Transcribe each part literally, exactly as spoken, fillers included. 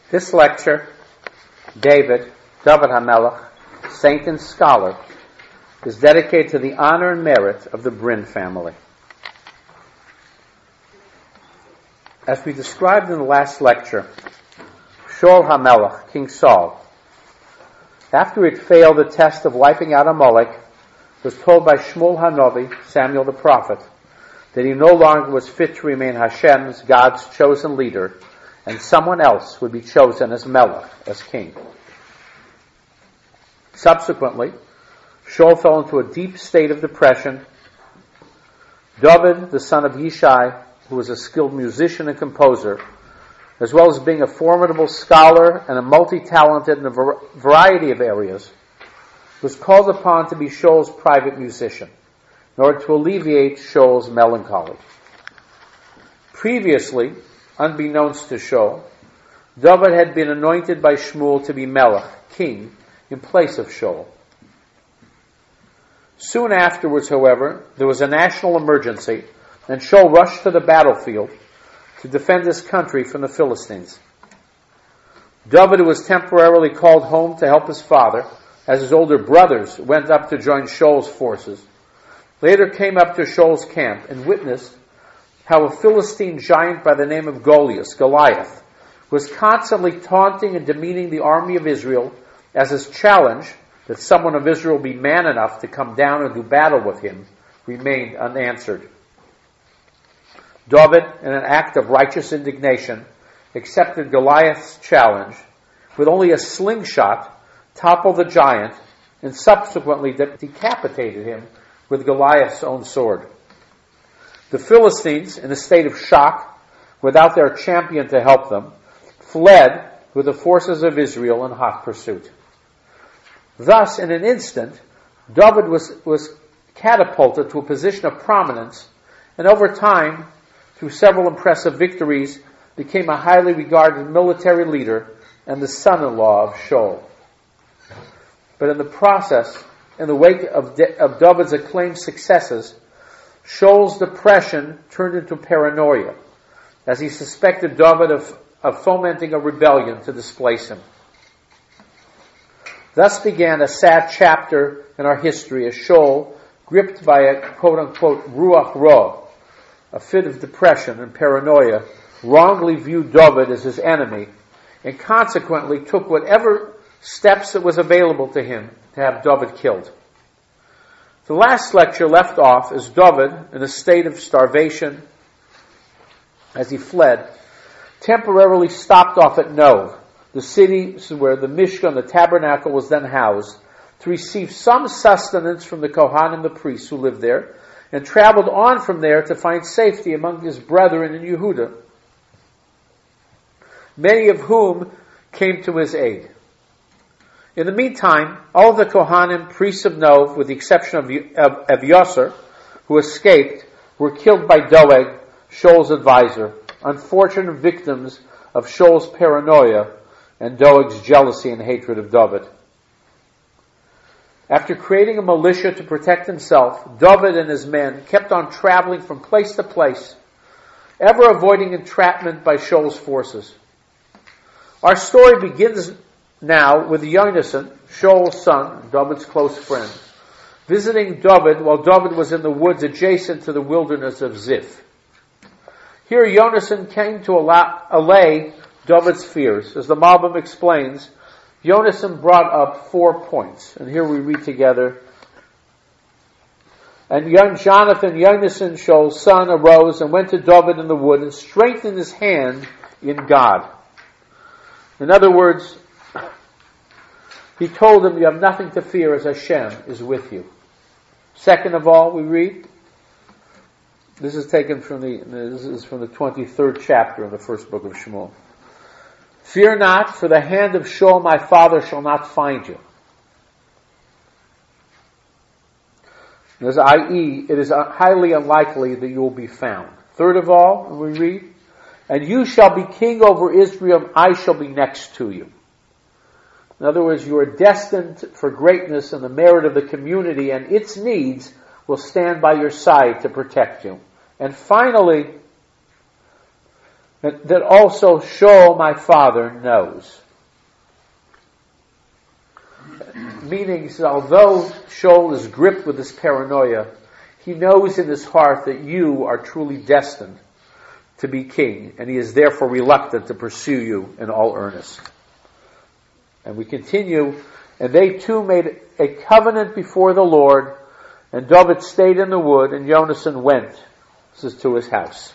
This lecture, David, David HaMelech, Saint and Scholar, is dedicated to the honor and merit of the Brin family. As we described in the last lecture, Shaul HaMelech, King Saul, after he had failed the test of wiping out Amalek, was told by Shmuel HaNovi, Samuel the prophet, that he no longer was fit to remain Hashem's, God's chosen leader, and someone else would be chosen as Melech, as king. Subsequently, Shaul fell into a deep state of depression. David, the son of Yishai, who was a skilled musician and composer, as well as being a formidable scholar and a multi-talented in a variety of areas, was called upon to be Shaul's private musician in order to alleviate Shaul's melancholy. Previously, unbeknownst to Shaul, David had been anointed by Shmuel to be Melech, king, in place of Shaul. Soon afterwards, however, there was a national emergency, and Shaul rushed to the battlefield to defend his country from the Philistines. David was temporarily called home to help his father, as his older brothers went up to join Shaul's forces. Later came up to Shaul's camp and witnessed how a Philistine giant by the name of Goliath, Goliath, was constantly taunting and demeaning the army of Israel as his challenge that someone of Israel be man enough to come down and do battle with him remained unanswered. David, in an act of righteous indignation, accepted Goliath's challenge, with only a slingshot, toppled the giant, and subsequently de- decapitated him with Goliath's own sword. The Philistines, in a state of shock, without their champion to help them, fled with the forces of Israel in hot pursuit. Thus, in an instant, David was, was catapulted to a position of prominence, and over time, through several impressive victories, became a highly regarded military leader and the son-in-law of Shaul. But in the process, in the wake of, De- of David's acclaimed successes, Shaul's depression turned into paranoia, as he suspected David of, of fomenting a rebellion to displace him. Thus began a sad chapter in our history as Shaul, gripped by a quote-unquote ruach ra, a fit of depression and paranoia, wrongly viewed David as his enemy, and consequently took whatever steps it was available to him to have David killed. The last lecture left off as David, in a state of starvation as he fled, temporarily stopped off at Nov, the city where the Mishkan, the tabernacle, was then housed, to receive some sustenance from the Kohanim, the priests who lived there, and traveled on from there to find safety among his brethren in Yehuda, many of whom came to his aid. In the meantime, all of the Kohanim, priests of Nov, with the exception of, of, of Yosser, who escaped, were killed by Doeg, Shaul's advisor, unfortunate victims of Shaul's paranoia and Doeg's jealousy and hatred of David. After creating a militia to protect himself, David and his men kept on traveling from place to place, ever avoiding entrapment by Shaul's forces. Our story begins now with Yonasan, Shaul's son, David's close friend, visiting David while David was in the woods adjacent to the wilderness of Ziph. Here Yonasan came to allay David's fears. As the Malbim explains, Yonasan brought up four points, and here we read together. And young Jonathan, Yonasan, Shaul's son, arose and went to David in the wood and strengthened his hand in God. In other words, he told him, you have nothing to fear as Hashem is with you. Second of all, we read, this is taken from the, this is from the twenty-third chapter of the first book of Shmuel. Fear not, for the hand of Shaul my father shall not find you. As that is, it is highly unlikely that you will be found. Third of all, we read, and you shall be king over Israel, and I shall be next to you. In other words, you are destined for greatness, and the merit of the community and its needs will stand by your side to protect you. And finally, that, that also Shaul my father knows. Meaning, he says, although Shaul is gripped with this paranoia, he knows in his heart that you are truly destined to be king, and he is therefore reluctant to pursue you in all earnest. And we continue, and they too made a covenant before the Lord, and David stayed in the wood, and Jonathan went, this is to his house.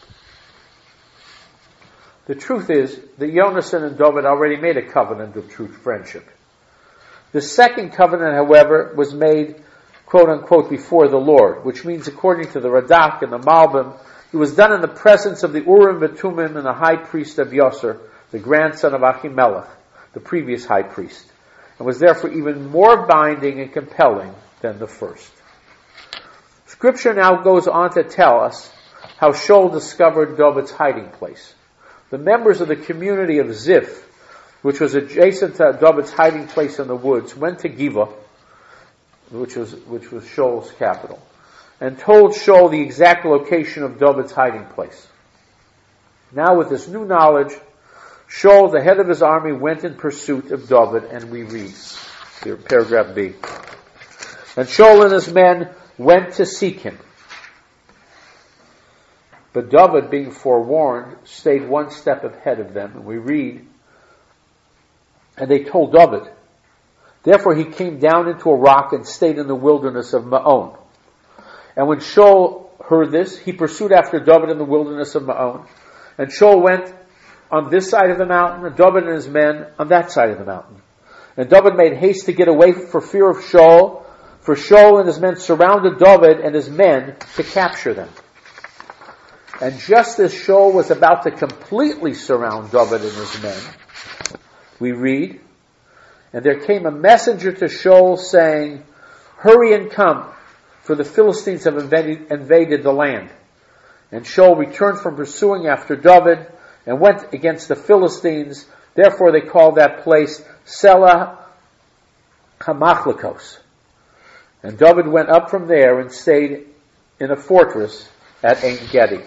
The truth is that Jonathan and David already made a covenant of true friendship. The second covenant, however, was made, quote unquote, before the Lord, which means, according to the Radak and the Malbim, it was done in the presence of the Urim and Tumim and the high priest of Yosser, the grandson of Achimelech, the previous high priest, and was therefore even more binding and compelling than the first. Scripture now goes on to tell us how Shaul discovered David's hiding place. The members of the community of Ziph, which was adjacent to David's hiding place in the woods, went to Gibeah, which was which was Shaul's capital, and told Shaul the exact location of David's hiding place. Now, with this new knowledge, Shaul, the head of his army, went in pursuit of David, and we read here, paragraph B. And Shaul and his men went to seek him. But David, being forewarned, stayed one step ahead of them, and we read, and they told David. Therefore he came down into a rock and stayed in the wilderness of Maon. And when Shaul heard this, he pursued after David in the wilderness of Maon. And Shaul went on this side of the mountain, and David and his men on that side of the mountain. And David made haste to get away for fear of Shaul, for Shaul and his men surrounded David and his men to capture them. And just as Shaul was about to completely surround David and his men, we read, and there came a messenger to Shaul saying, hurry and come, for the Philistines have invaded, invaded the land. And Shaul returned from pursuing after David and went against the Philistines. Therefore they called that place Selah Hamachlekos. And David went up from there and stayed in a fortress at Ein Gedi.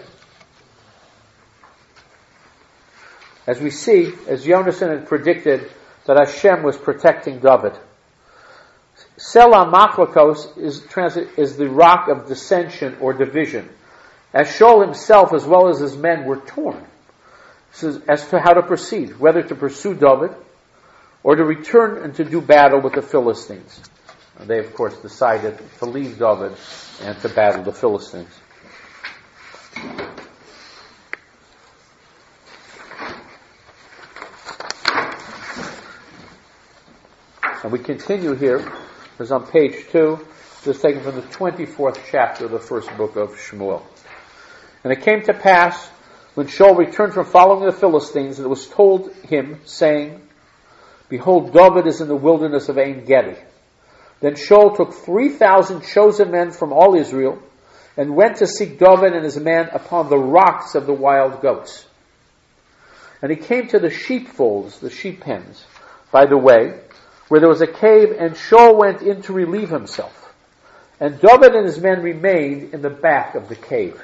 As we see, as Jonathan had predicted, that Hashem was protecting David. Selah Machlekos is, is the rock of dissension or division. As Shaul himself, as well as his men, were torn as to how to proceed, whether to pursue David or to return and to do battle with the Philistines. And they, of course, decided to leave David and to battle the Philistines. And we continue here. It's on page two. This is taken from the twenty-fourth chapter of the first book of Shmuel. And it came to pass, when Shaul returned from following the Philistines, that it was told him, saying, behold, David is in the wilderness of Ein Gedi. Then Shaul took three thousand chosen men from all Israel, and went to seek David and his men upon the rocks of the wild goats. And he came to the sheepfolds, the sheep pens, by the way, where there was a cave, and Shaul went in to relieve himself. And David and his men remained in the back of the cave.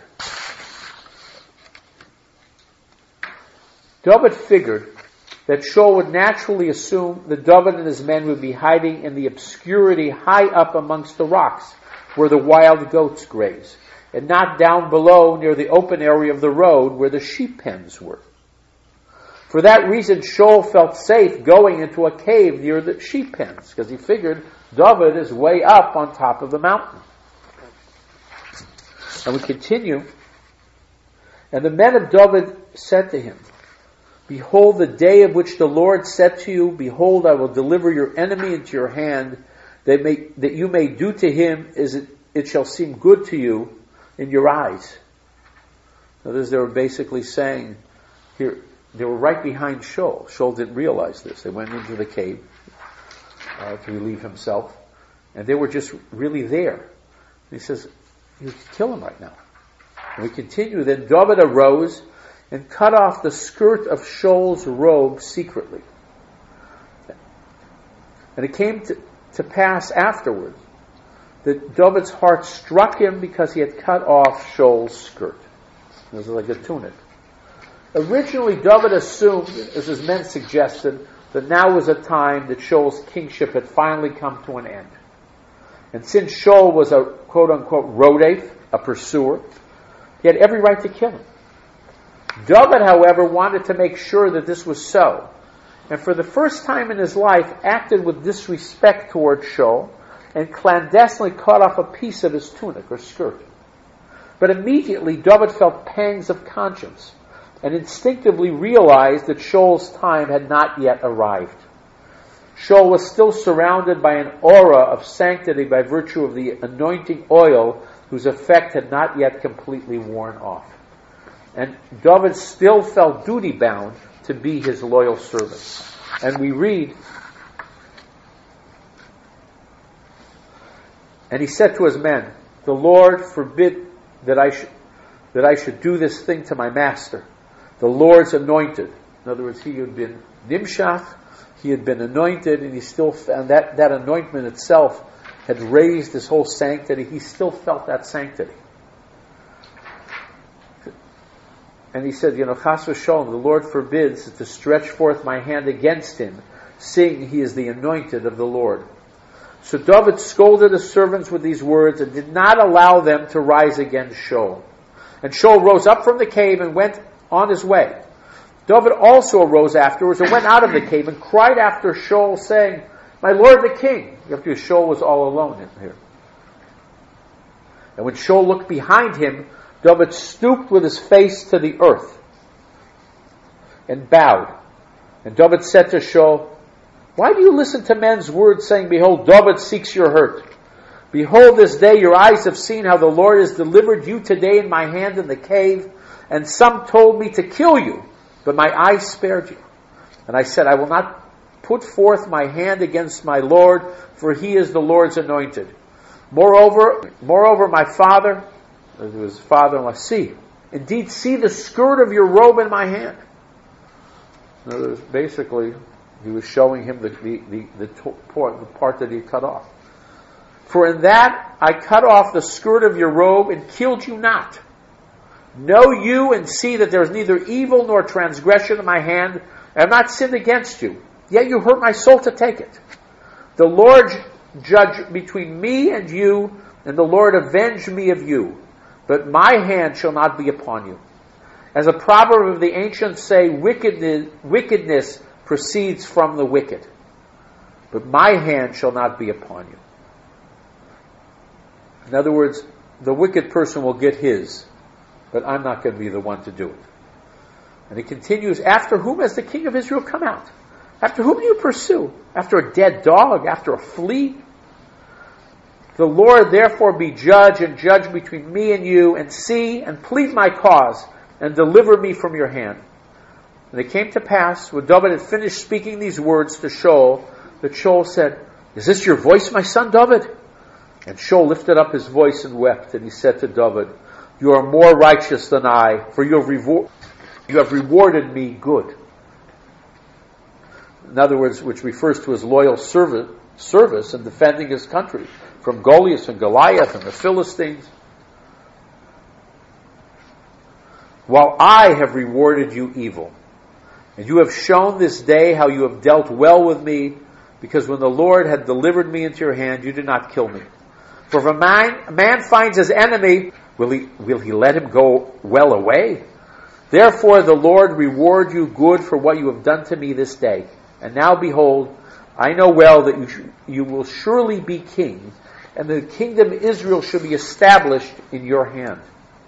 David figured that Shaul would naturally assume that David and his men would be hiding in the obscurity high up amongst the rocks where the wild goats graze, and not down below near the open area of the road where the sheep pens were. For that reason, Shaul felt safe going into a cave near the sheep pens, because he figured David is way up on top of the mountain. And we continue. And the men of David said to him, behold, the day of which the Lord said to you, behold, I will deliver your enemy into your hand, that, may, that you may do to him as it, it shall seem good to you in your eyes. Notice they were basically saying, here, they were right behind Shaul. Shaul didn't realize this. They went into the cave uh, to relieve himself, and they were just really there. And he says, you can kill him right now. And we continue. Then David arose and cut off the skirt of Shaul's robe secretly. And it came to, to pass afterwards that David's heart struck him because he had cut off Shaul's skirt. It was like a tunic. Originally, David assumed, as his men suggested, that now was a time that Shaul's kingship had finally come to an end. And since Shaul was a quote-unquote rodef, a pursuer, he had every right to kill him. David, however, wanted to make sure that this was so, and for the first time in his life acted with disrespect toward Shaul and clandestinely cut off a piece of his tunic or skirt. But immediately David felt pangs of conscience and instinctively realized that Shaul's time had not yet arrived. Shaul was still surrounded by an aura of sanctity by virtue of the anointing oil whose effect had not yet completely worn off. And David still felt duty-bound to be his loyal servant. And we read, and he said to his men, "The Lord forbid that I should that I should do this thing to my master, the Lord's anointed." In other words, he had been nimshach, he had been anointed, and he still found that, that anointment itself had raised his whole sanctity. He still felt that sanctity. And he said, you know, Chas v'sholom, the Lord forbids to stretch forth my hand against him, seeing he is the anointed of the Lord. So David scolded his servants with these words and did not allow them to rise against Shaul. And Shaul rose up from the cave and went on his way. David also arose afterwards and went out of the cave and cried after Shaul, saying, "My lord the king." After Shaul was all alone in here. And when Shaul looked behind him, David stooped with his face to the earth and bowed. And David said to Shaul, "Why do you listen to men's words, saying, 'Behold, David seeks your hurt'? Behold, this day your eyes have seen how the Lord has delivered you today in my hand in the cave, and some told me to kill you, but my eyes spared you. And I said, I will not put forth my hand against my Lord, for he is the Lord's anointed. Moreover, moreover, my father," it was his father-in-law, "see, indeed, see the skirt of your robe in my hand." In other words, basically, he was showing him the, the, the, the, part, the part that he cut off. "For in that I cut off the skirt of your robe and killed you not. Know you and see that there is neither evil nor transgression in my hand. I have not sinned against you. Yet you hurt my soul to take it. The Lord judge between me and you, and the Lord avenge me of you. But my hand shall not be upon you. As a proverb of the ancients say, wickedness, wickedness proceeds from the wicked. But my hand shall not be upon you." In other words, the wicked person will get his, but I'm not going to be the one to do it. And he continues, "After whom has the king of Israel come out? After whom do you pursue? After a dead dog? After a flea? The Lord therefore be judge and judge between me and you, and see and plead my cause, and deliver me from your hand." And it came to pass, when David had finished speaking these words to Shaul, that Shaul said, "Is this your voice, my son David?" And Shaul lifted up his voice and wept, and he said to David, "You are more righteous than I, for you have, rewar- you have rewarded me good." In other words, which refers to his loyal service, service in defending his country from Goliath and Goliath and the Philistines. "While I have rewarded you evil, and you have shown this day how you have dealt well with me, because when the Lord had delivered me into your hand, you did not kill me. For if a man, a man finds his enemy, will he, will he let him go well away? Therefore the Lord reward you good for what you have done to me this day. And now behold, I know well that you, sh- you will surely be king, and the kingdom of Israel shall be established in your hand."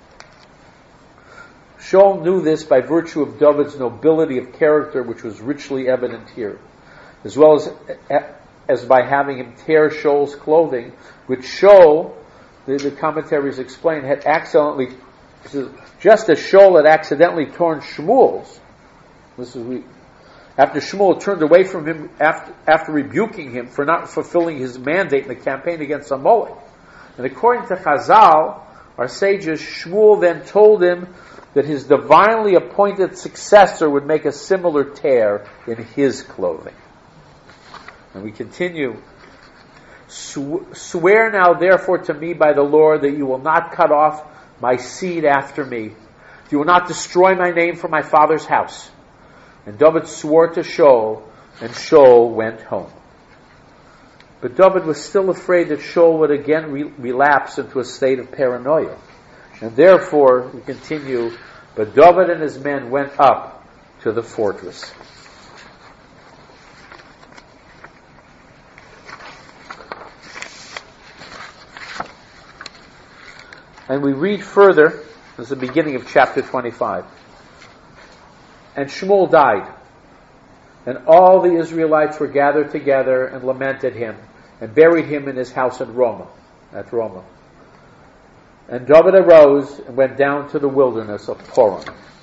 Shaul knew this by virtue of David's nobility of character, which was richly evident here, as well as as by having him tear Shaul's clothing, which Shaul, the, the commentaries explain, had accidentally, just as Shaul had accidentally torn Shmuel's. This is we, after Shmuel turned away from him after, after rebuking him for not fulfilling his mandate in the campaign against Amalek. And according to Chazal, our sages, Shmuel then told him that his divinely appointed successor would make a similar tear in his clothing. And we continue, "Swear now therefore to me by the Lord that you will not cut off my seed after me, if you will not destroy my name from my father's house. And David swore to Shaul, and Shaul went home. But David was still afraid that Shaul would again re- relapse into a state of paranoia. And therefore, we continue, but David and his men went up to the fortress. And we read further, this is the beginning of chapter twenty-five. And Shmuel died, and all the Israelites were gathered together and lamented him, and buried him in his house in Ramah, at Ramah. And David arose and went down to the wilderness of Paran.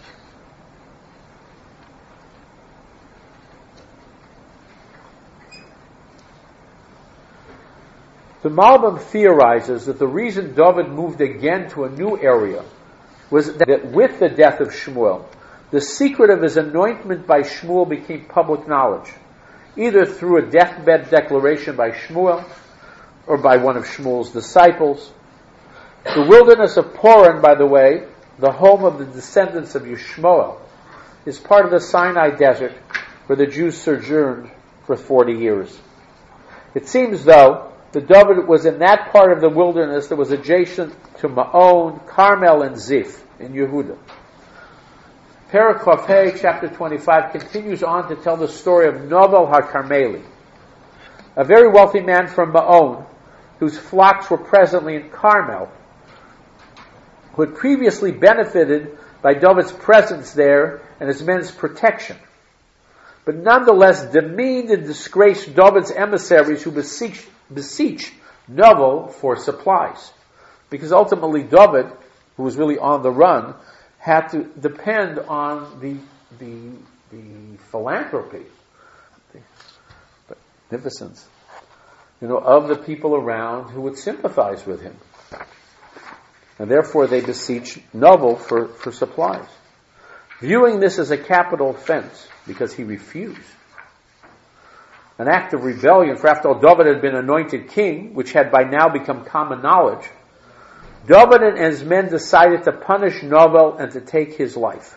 The Malbim theorizes that the reason David moved again to a new area was that with the death of Shmuel, the secret of his anointment by Shmuel became public knowledge, either through a deathbed declaration by Shmuel or by one of Shmuel's disciples. The wilderness of Paran, by the way, the home of the descendants of Yishmael, is part of the Sinai desert where the Jews sojourned for forty years. It seems, though, that David was in that part of the wilderness that was adjacent to Ma'on, Carmel, and Ziph in Yehuda. Perek Chaf Hei, chapter twenty-five, continues on to tell the story of Novel HaKarmeli, a very wealthy man from Ma'on, whose flocks were presently in Carmel, who had previously benefited by David's presence there and his men's protection, but nonetheless demeaned and disgraced David's emissaries who beseeched, beseeched Novel for supplies. Because ultimately David, who was really on the run, had to depend on the the, the philanthropy, the beneficence, you know, of the people around who would sympathize with him. And therefore they beseeched Novel for, for supplies, viewing this as a capital offense because he refused. An act of rebellion, for after all, David had been anointed king, which had by now become common knowledge. David and his men decided to punish Novel and to take his life.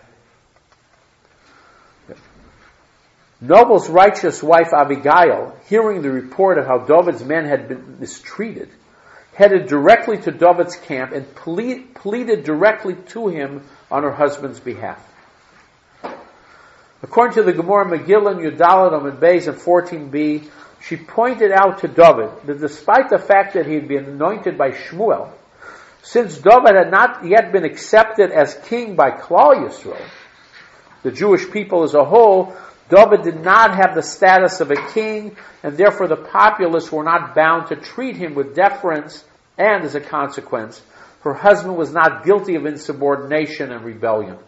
Novel's righteous wife Abigail, hearing the report of how David's men had been mistreated, headed directly to David's camp and plead, pleaded directly to him on her husband's behalf. According to the Gemara Megillah in Yudalit Amud Beis and fourteen b, she pointed out to David that despite the fact that he had been anointed by Shmuel, since David had not yet been accepted as king by Klal Yisrael, the Jewish people as a whole, David did not have the status of a king, and therefore the populace were not bound to treat him with deference, and as a consequence, her husband was not guilty of insubordination and rebellion.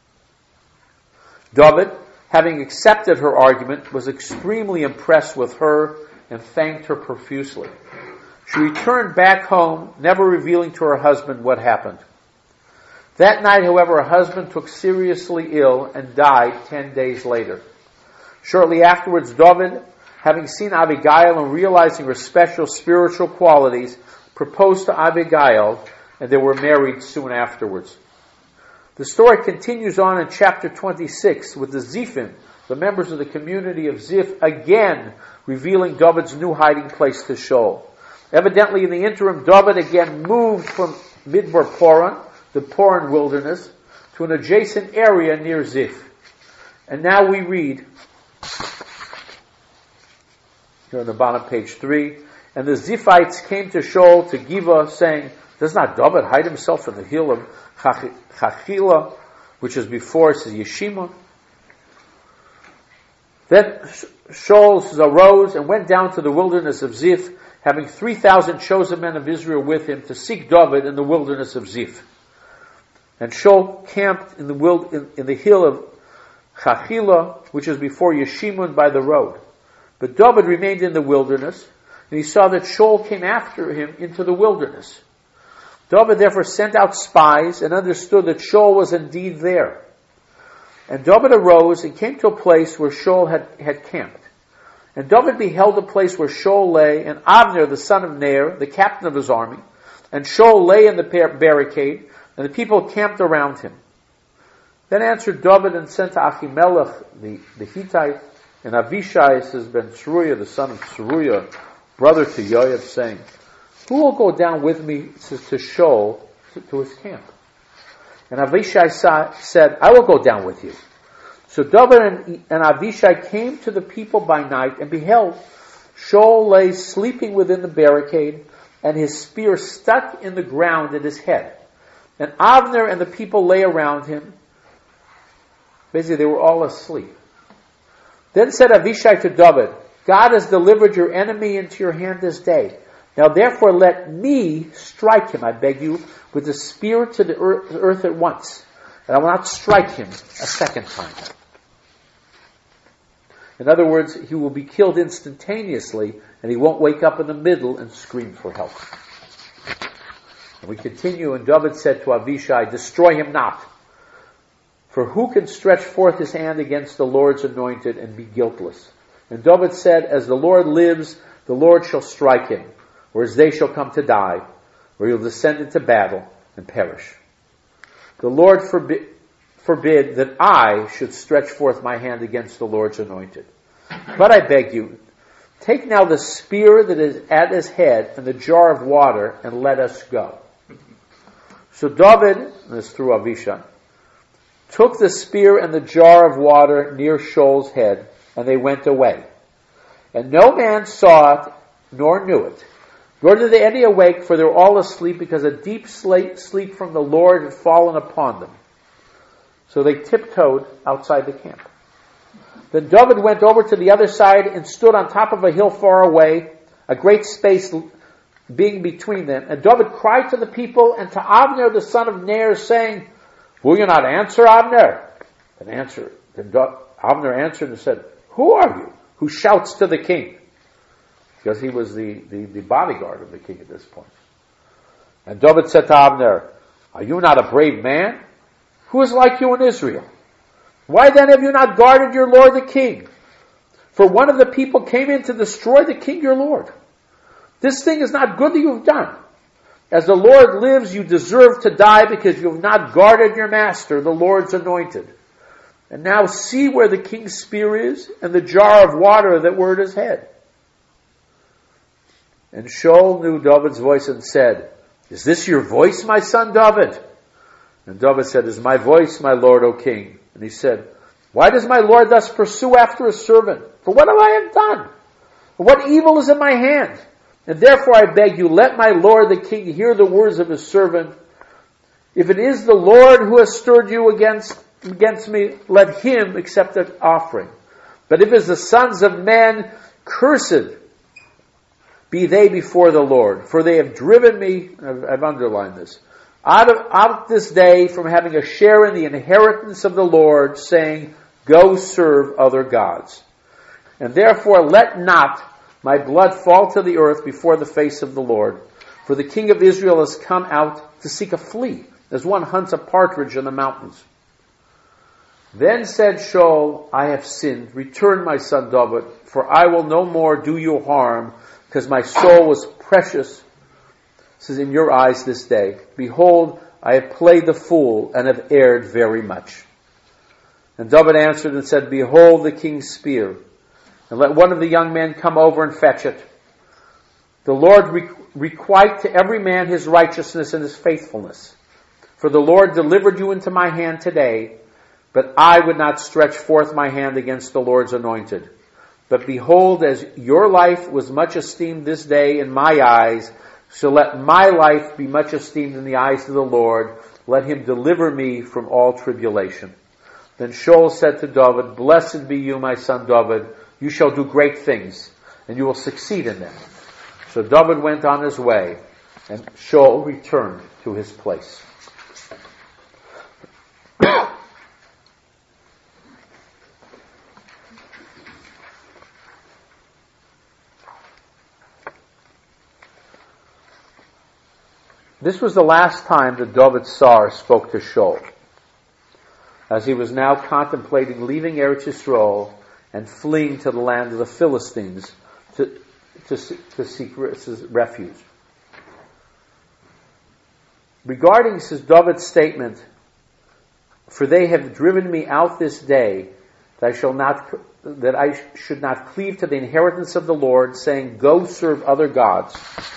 David, having accepted her argument, was extremely impressed with her and thanked her profusely. She returned back home, never revealing to her husband what happened. That night, however, her husband took seriously ill and died ten days later. Shortly afterwards, David, having seen Abigail and realizing her special spiritual qualities, proposed to Abigail, and they were married soon afterwards. The story continues on in chapter twenty-six with the Ziphim, the members of the community of Ziph, again revealing David's new hiding place to Shaul. Evidently, in the interim, David again moved from Midbar Paran, the Paran wilderness, to an adjacent area near Ziph. And now we read, here on the bottom, page three, and the Ziphites came to Shaul to Giva, saying, does not David hide himself in the hill of Chachila, which is before, it says Yeshima? Then Shaul arose and went down to the wilderness of Ziph, having three thousand chosen men of Israel with him to seek David in the wilderness of Ziph. And Shaul camped in the wild, in, in the hill of Chachila, which is before Yeshimon by the road. But David remained in the wilderness, and he saw that Shaul came after him into the wilderness. David therefore sent out spies and understood that Shaul was indeed there. And David arose and came to a place where Shaul had, had camped. And David beheld the place where Shaul lay, and Abner, the son of Ner, the captain of his army, and Shaul lay in the barricade, and the people camped around him. Then answered David and sent to Achimelech the, the Hittite, and Avishai, says Ben Tzeruiah, the son of Tzeruiah, brother to Yoav, saying, who will go down with me to, to Shaul, to, to his camp? And Avishai sa- said, I will go down with you. So David and, and Avishai came to the people by night, and beheld, Shaul lay sleeping within the barricade, and his spear stuck in the ground at his head. And Avner and the people lay around him. Basically, they were all asleep. Then said Avishai to David, God has delivered your enemy into your hand this day. Now therefore let me strike him, I beg you, with the spear to the earth at once. And I will not strike him a second time. In other words, he will be killed instantaneously, and he won't wake up in the middle and scream for help. And we continue, and David said to Avishai, destroy him not. For who can stretch forth his hand against the Lord's anointed and be guiltless? And David said, as the Lord lives, the Lord shall strike him, or as they shall come to die, or he will descend into battle and perish. The Lord forbid, forbid that I should stretch forth my hand against the Lord's anointed. But I beg you, take now the spear that is at his head and the jar of water, and let us go. So David, and this is through Avishai, took the spear and the jar of water near Shaul's head, and they went away. And no man saw it, nor knew it. Nor did they any awake, for they were all asleep, because a deep sleep from the Lord had fallen upon them. So they tiptoed outside the camp. Then David went over to the other side and stood on top of a hill far away, a great space being between them. And David cried to the people and to Abner the son of Ner, saying, will you not answer, Abner? And answer. Then Abner answered and said, who are you who shouts to the king? Because he was the, the, the bodyguard of the king at this point. And David said to Abner, are you not a brave man? Who is like you in Israel? Why then have you not guarded your lord the king? For one of the people came in to destroy the king your lord. This thing is not good that you have done. As the Lord lives, you deserve to die, because you have not guarded your master, the Lord's anointed. And now see where the king's spear is, and the jar of water that were at his head. And Shaul knew David's voice and said, is this your voice, my son David? And David said, it is my voice, my lord, O king. And he said, why does my lord thus pursue after his servant? For what have I have done? What evil is in my hand? And therefore I beg you, let my lord the king hear the words of his servant. If it is the Lord who has stirred you against, against me, let him accept an offering. But if it is the sons of men, cursed be they before the Lord. For they have driven me, I've, I've underlined this, out of out this day from having a share in the inheritance of the Lord, saying, go serve other gods. And therefore let not my blood fall to the earth before the face of the Lord. For the king of Israel has come out to seek a flea, as one hunts a partridge in the mountains. Then said Shaul, I have sinned. Return, my son David, for I will no more do you harm, because my soul was precious, says, in your eyes this day. Behold, I have played the fool, and have erred very much. And David answered and said, behold the king's spear, and let one of the young men come over and fetch it. The Lord re- requite to every man his righteousness and his faithfulness. For the Lord delivered you into my hand today, but I would not stretch forth my hand against the Lord's anointed. But behold, as your life was much esteemed this day in my eyes, so let my life be much esteemed in the eyes of the Lord. Let him deliver me from all tribulation. Then Shaul said to David, blessed be you, my son David. You shall do great things, and you will succeed in them. So David went on his way, and Shaul returned to his place. This was the last time that David Sar spoke to Shaul, as he was now contemplating leaving Eretz Yisrael and fleeing to the land of the Philistines to, to, to seek refuge. Regarding, says David's statement, For they have driven me out this day, that I shall not, that I should not cleave to the inheritance of the Lord, saying, go serve other gods.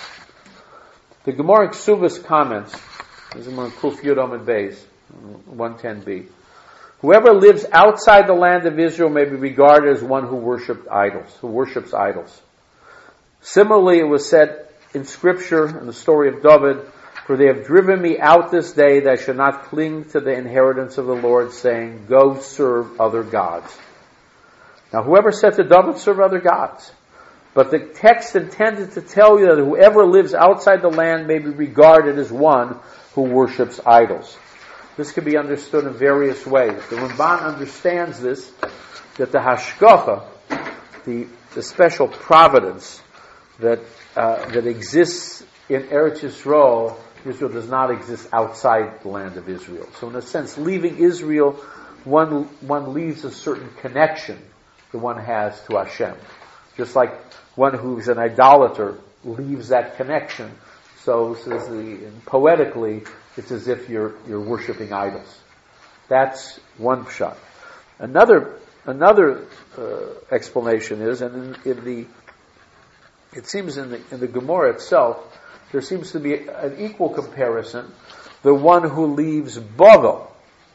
The Gemara Ksubas comments, this is among Kuf Yudom and Beis, one ten b. Whoever lives outside the land of Israel may be regarded as one who worshipped idols, who worships idols. Similarly, it was said in Scripture, in the story of David, for they have driven me out this day that I should not cling to the inheritance of the Lord, saying, go serve other gods. Now, whoever said to David, serve other gods. But the text intended to tell you that whoever lives outside the land may be regarded as one who worships idols. This can be understood in various ways. The Ramban understands this, that the hashgacha, the, the special providence that uh, that exists in Eretz Yisrael, Israel does not exist outside the land of Israel. So in a sense, leaving Israel, one one leaves a certain connection that one has to Hashem. Just like one who's an idolater leaves that connection. So says the, poetically, it's as if you're you're worshiping idols. That's one pshat. Another another uh, explanation is, and in, in the it seems in the in the Gemara itself, there seems to be an equal comparison. The one who leaves Bavel,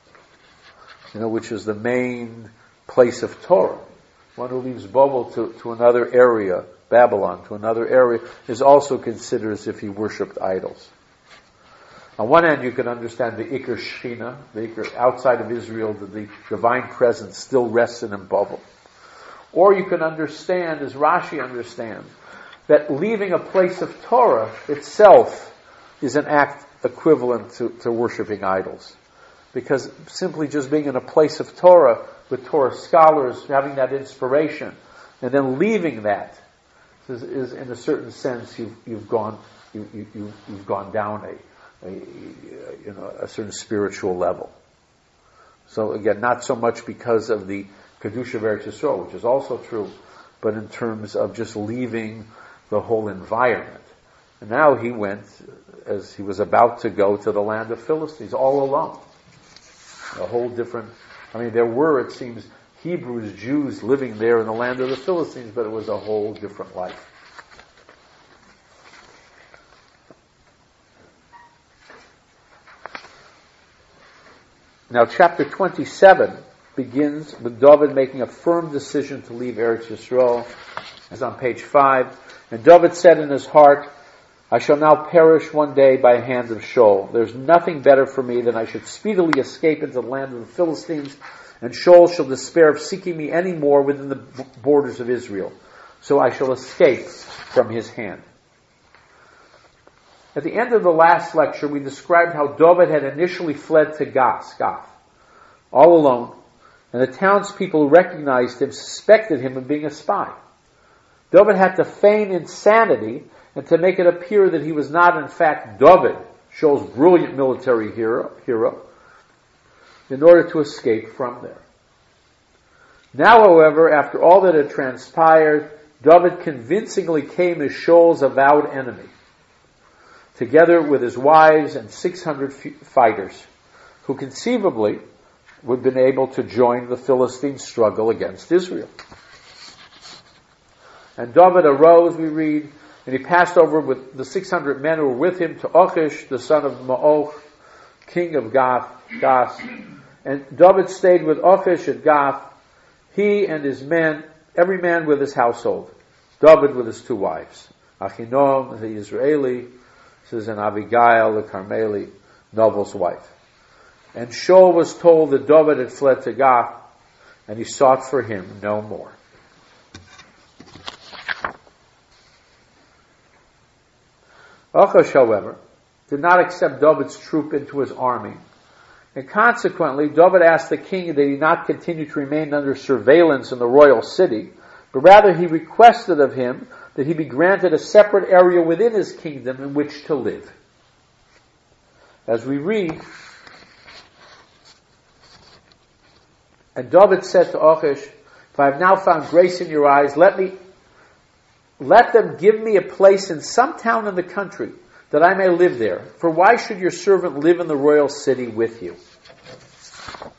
you know, which is the main place of Torah, one who leaves Bavel to, to another area, Babylon, to another area, is also considered as if he worshipped idols. On one hand, you can understand the Iker Shechina, the Iker outside of Israel, that the divine presence still rests in Bavel. Or you can understand, as Rashi understands, that leaving a place of Torah itself is an act equivalent to, to worshiping idols. Because simply just being in a place of Torah, with Torah scholars, having that inspiration, and then leaving that, is, is in a certain sense, you've, you've gone, you, you, you, you've gone down a, a, you know, a certain spiritual level. So again, not so much because of the Kedusha of Eretz Yisrael, which is also true, but in terms of just leaving the whole environment. And now he went, as he was about to go to the land of Philistines, all alone. A whole different, I mean, there were, it seems, Hebrews, Jews living there in the land of the Philistines, but it was a whole different life. Now, chapter twenty-seven begins with David making a firm decision to leave Eretz Yisrael, as on page five. And David said in his heart, I shall now perish one day by the hand of Shaul. There's nothing better for me than I should speedily escape into the land of the Philistines, and Shaul shall despair of seeking me any more within the borders of Israel. So I shall escape from his hand. At the end of the last lecture, we described how David had initially fled to Gath, Gath, all alone, and the townspeople who recognized him suspected him of being a spy. David had to feign insanity and to make it appear that he was not, in fact, David, Shaul's brilliant military hero, hero, in order to escape from there. Now, however, after all that had transpired, David convincingly came as Shaul's avowed enemy, together with his wives and six hundred fighters, who conceivably would have been able to join the Philistine struggle against Israel. And David arose, we read, and he passed over with the six hundred men who were with him to Achish, the son of Maoch, king of Gath, Gath. And David stayed with Achish at Gath, he and his men, every man with his household. David with his two wives, Achinoam, the Israeli, says, and Abigail, the Carmeli, Nabal's wife. And Shaul was told that David had fled to Gath, and he sought for him no more. Achish, however, did not accept David's troop into his army, and consequently, David asked the king that he not continue to remain under surveillance in the royal city, but rather he requested of him that he be granted a separate area within his kingdom in which to live. As we read, and David said to Achish, if I have now found grace in your eyes, let me Let them give me a place in some town in the country, that I may live there. For why should your servant live in the royal city with you?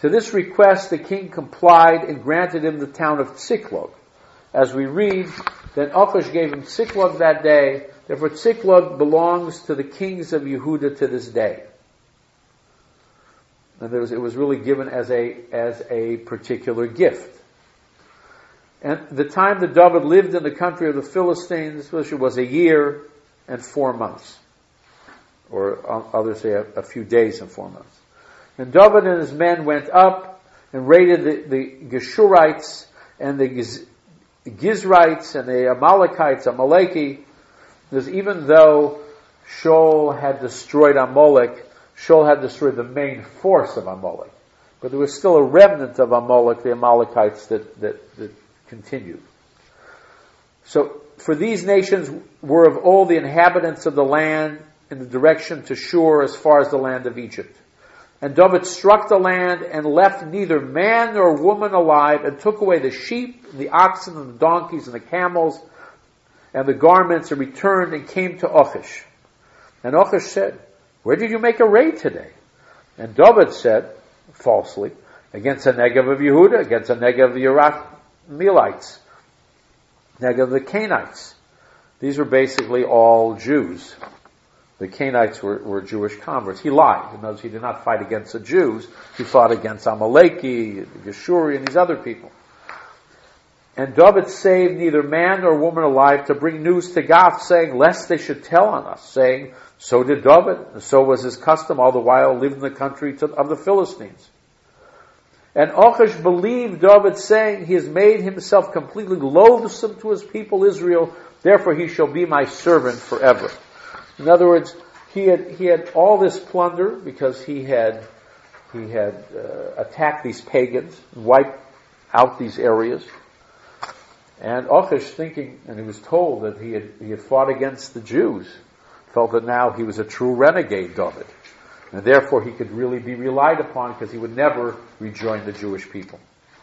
To this request the king complied and granted him the town of Tziklog. As we read, then Achish gave him Tziklog that day. Therefore Tziklog belongs to the kings of Yehuda to this day. And there was, it was really given as a, as a particular gift. And the time that David lived in the country of the Philistines, which was a year and four months. Or others say a, a few days and four months. And David and his men went up and raided the, the Geshurites and the Giz, Gizrites and the Amalekites, Amaleki. Because even though Shaul had destroyed Amalek, Shaul had destroyed the main force of Amalek. But there was still a remnant of Amalek, the Amalekites, that, that, that continued. So, for these nations were of all the inhabitants of the land in the direction to Shur as far as the land of Egypt. And David struck the land and left neither man nor woman alive, and took away the sheep, the oxen, and the donkeys, and the camels, and the garments, and returned and came to Achish. And Achish said, "Where did you make a raid today?" And David said, falsely, "Against the Negev of Yehuda, against the Negev of the Yerachmeelites, Negev of the Canaanites." These were basically all Jews. The Canaanites were, were Jewish converts. He lied. In other words, he did not fight against the Jews. He fought against Amaleki, Geshuri, and these other people. And David saved neither man nor woman alive to bring news to Gath, saying, lest they should tell on us, saying, so did David, and so was his custom, all the while lived in the country to, of the Philistines. And Achish believed David, saying, he has made himself completely loathsome to his people Israel, therefore he shall be my servant forever. In other words, he had he had all this plunder because he had he had uh, attacked these pagans, wiped out these areas. And Achish, thinking, and he was told that he had he had fought against the Jews, felt that now he was a true renegade, David, and therefore he could really be relied upon because he would never rejoin the Jewish people.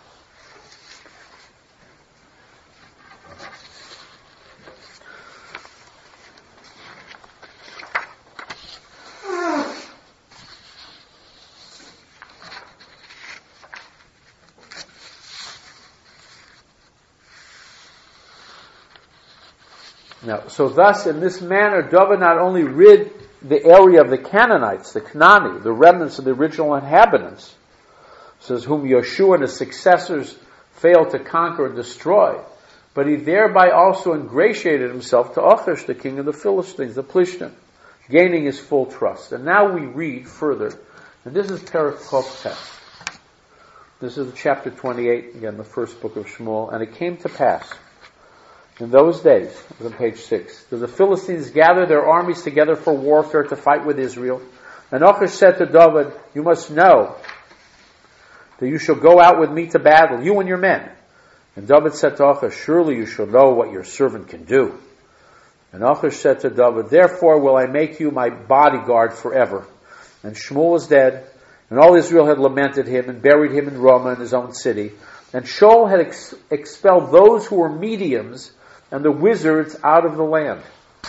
Now, so thus, in this manner, David not only rid the area of the Canaanites, the Canaani, the remnants of the original inhabitants, says, whom Yoshua and his successors failed to conquer and destroy, but he thereby also ingratiated himself to Achish, the king of the Philistines, the Plishtim, gaining his full trust. And now we read further, and this is Perek Kovches. This is chapter twenty-eight, again, the first book of Shmuel. And it came to pass, in those days, on page six, that the Philistines gathered their armies together for warfare to fight with Israel. And Achish said to David, you must know that you shall go out with me to battle, you and your men. And David said to Achish, surely you shall know what your servant can do. And Achish said to David, therefore will I make you my bodyguard forever. And Shmuel was dead, and all Israel had lamented him, and buried him in Ramah in his own city. And Shaul had ex- expelled those who were mediums and the wizards out of the land.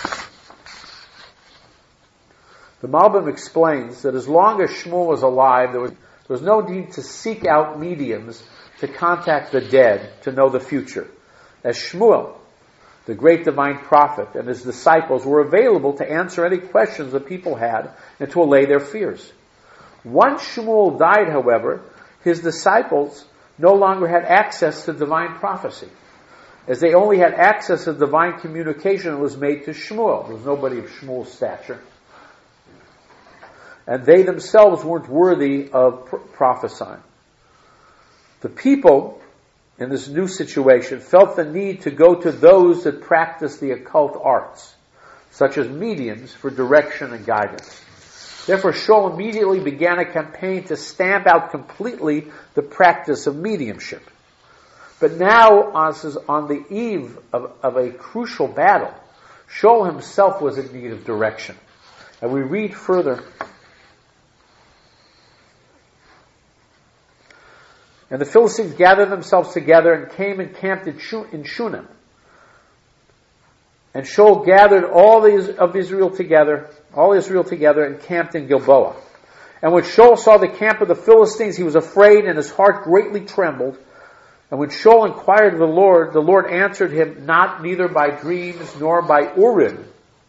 The Malbim explains that as long as Shmuel was alive, there was, there was no need to seek out mediums to contact the dead to know the future, as Shmuel, the great divine prophet, and his disciples were available to answer any questions that people had and to allay their fears. Once Shmuel died, however, his disciples no longer had access to divine prophecy, as they only had access to divine communication that was made to Shmuel. There was nobody of Shmuel's stature. And they themselves weren't worthy of pr- prophesying. The people, in this new situation, felt the need to go to those that practiced the occult arts, such as mediums, for direction and guidance. Therefore, Shaul immediately began a campaign to stamp out completely the practice of mediumship. But now, on the eve of, of a crucial battle, Shaul himself was in need of direction. And we read further. And the Philistines gathered themselves together and came and camped in Shunem. And Shaul gathered all the, of Israel together, all Israel together, and camped in Gilboa. And when Shaul saw the camp of the Philistines, he was afraid, and his heart greatly trembled. And when Shaul inquired of the Lord, the Lord answered him, not neither by dreams nor by Urim.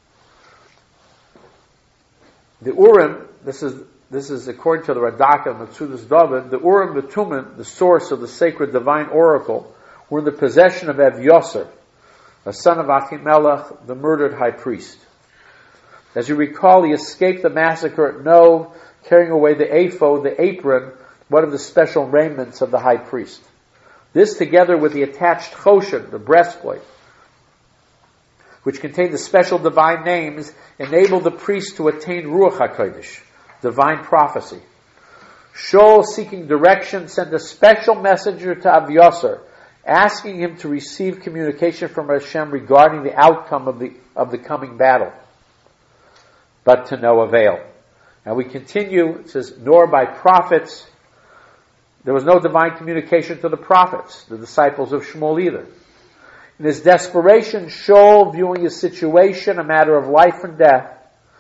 The Urim, this is this is according to the Radak and Metzudas David, the Urim the Tumim, the source of the sacred divine oracle, were in the possession of Evyoser, a son of Achimelech, the murdered high priest. As you recall, he escaped the massacre at No, carrying away the ephod, the apron, one of the special raiments of the high priest. This, together with the attached choshen, the breastplate, which contained the special divine names, enabled the priest to attain Ruach HaKodesh, divine prophecy. Shaul, seeking direction, sent a special messenger to Evyoser, asking him to receive communication from Hashem regarding the outcome of the of the coming battle. But to no avail. And we continue, it says, nor by prophets. There was no divine communication to the prophets, the disciples of Shmuel either. In his desperation, Shaul, viewing his situation, a matter of life and death,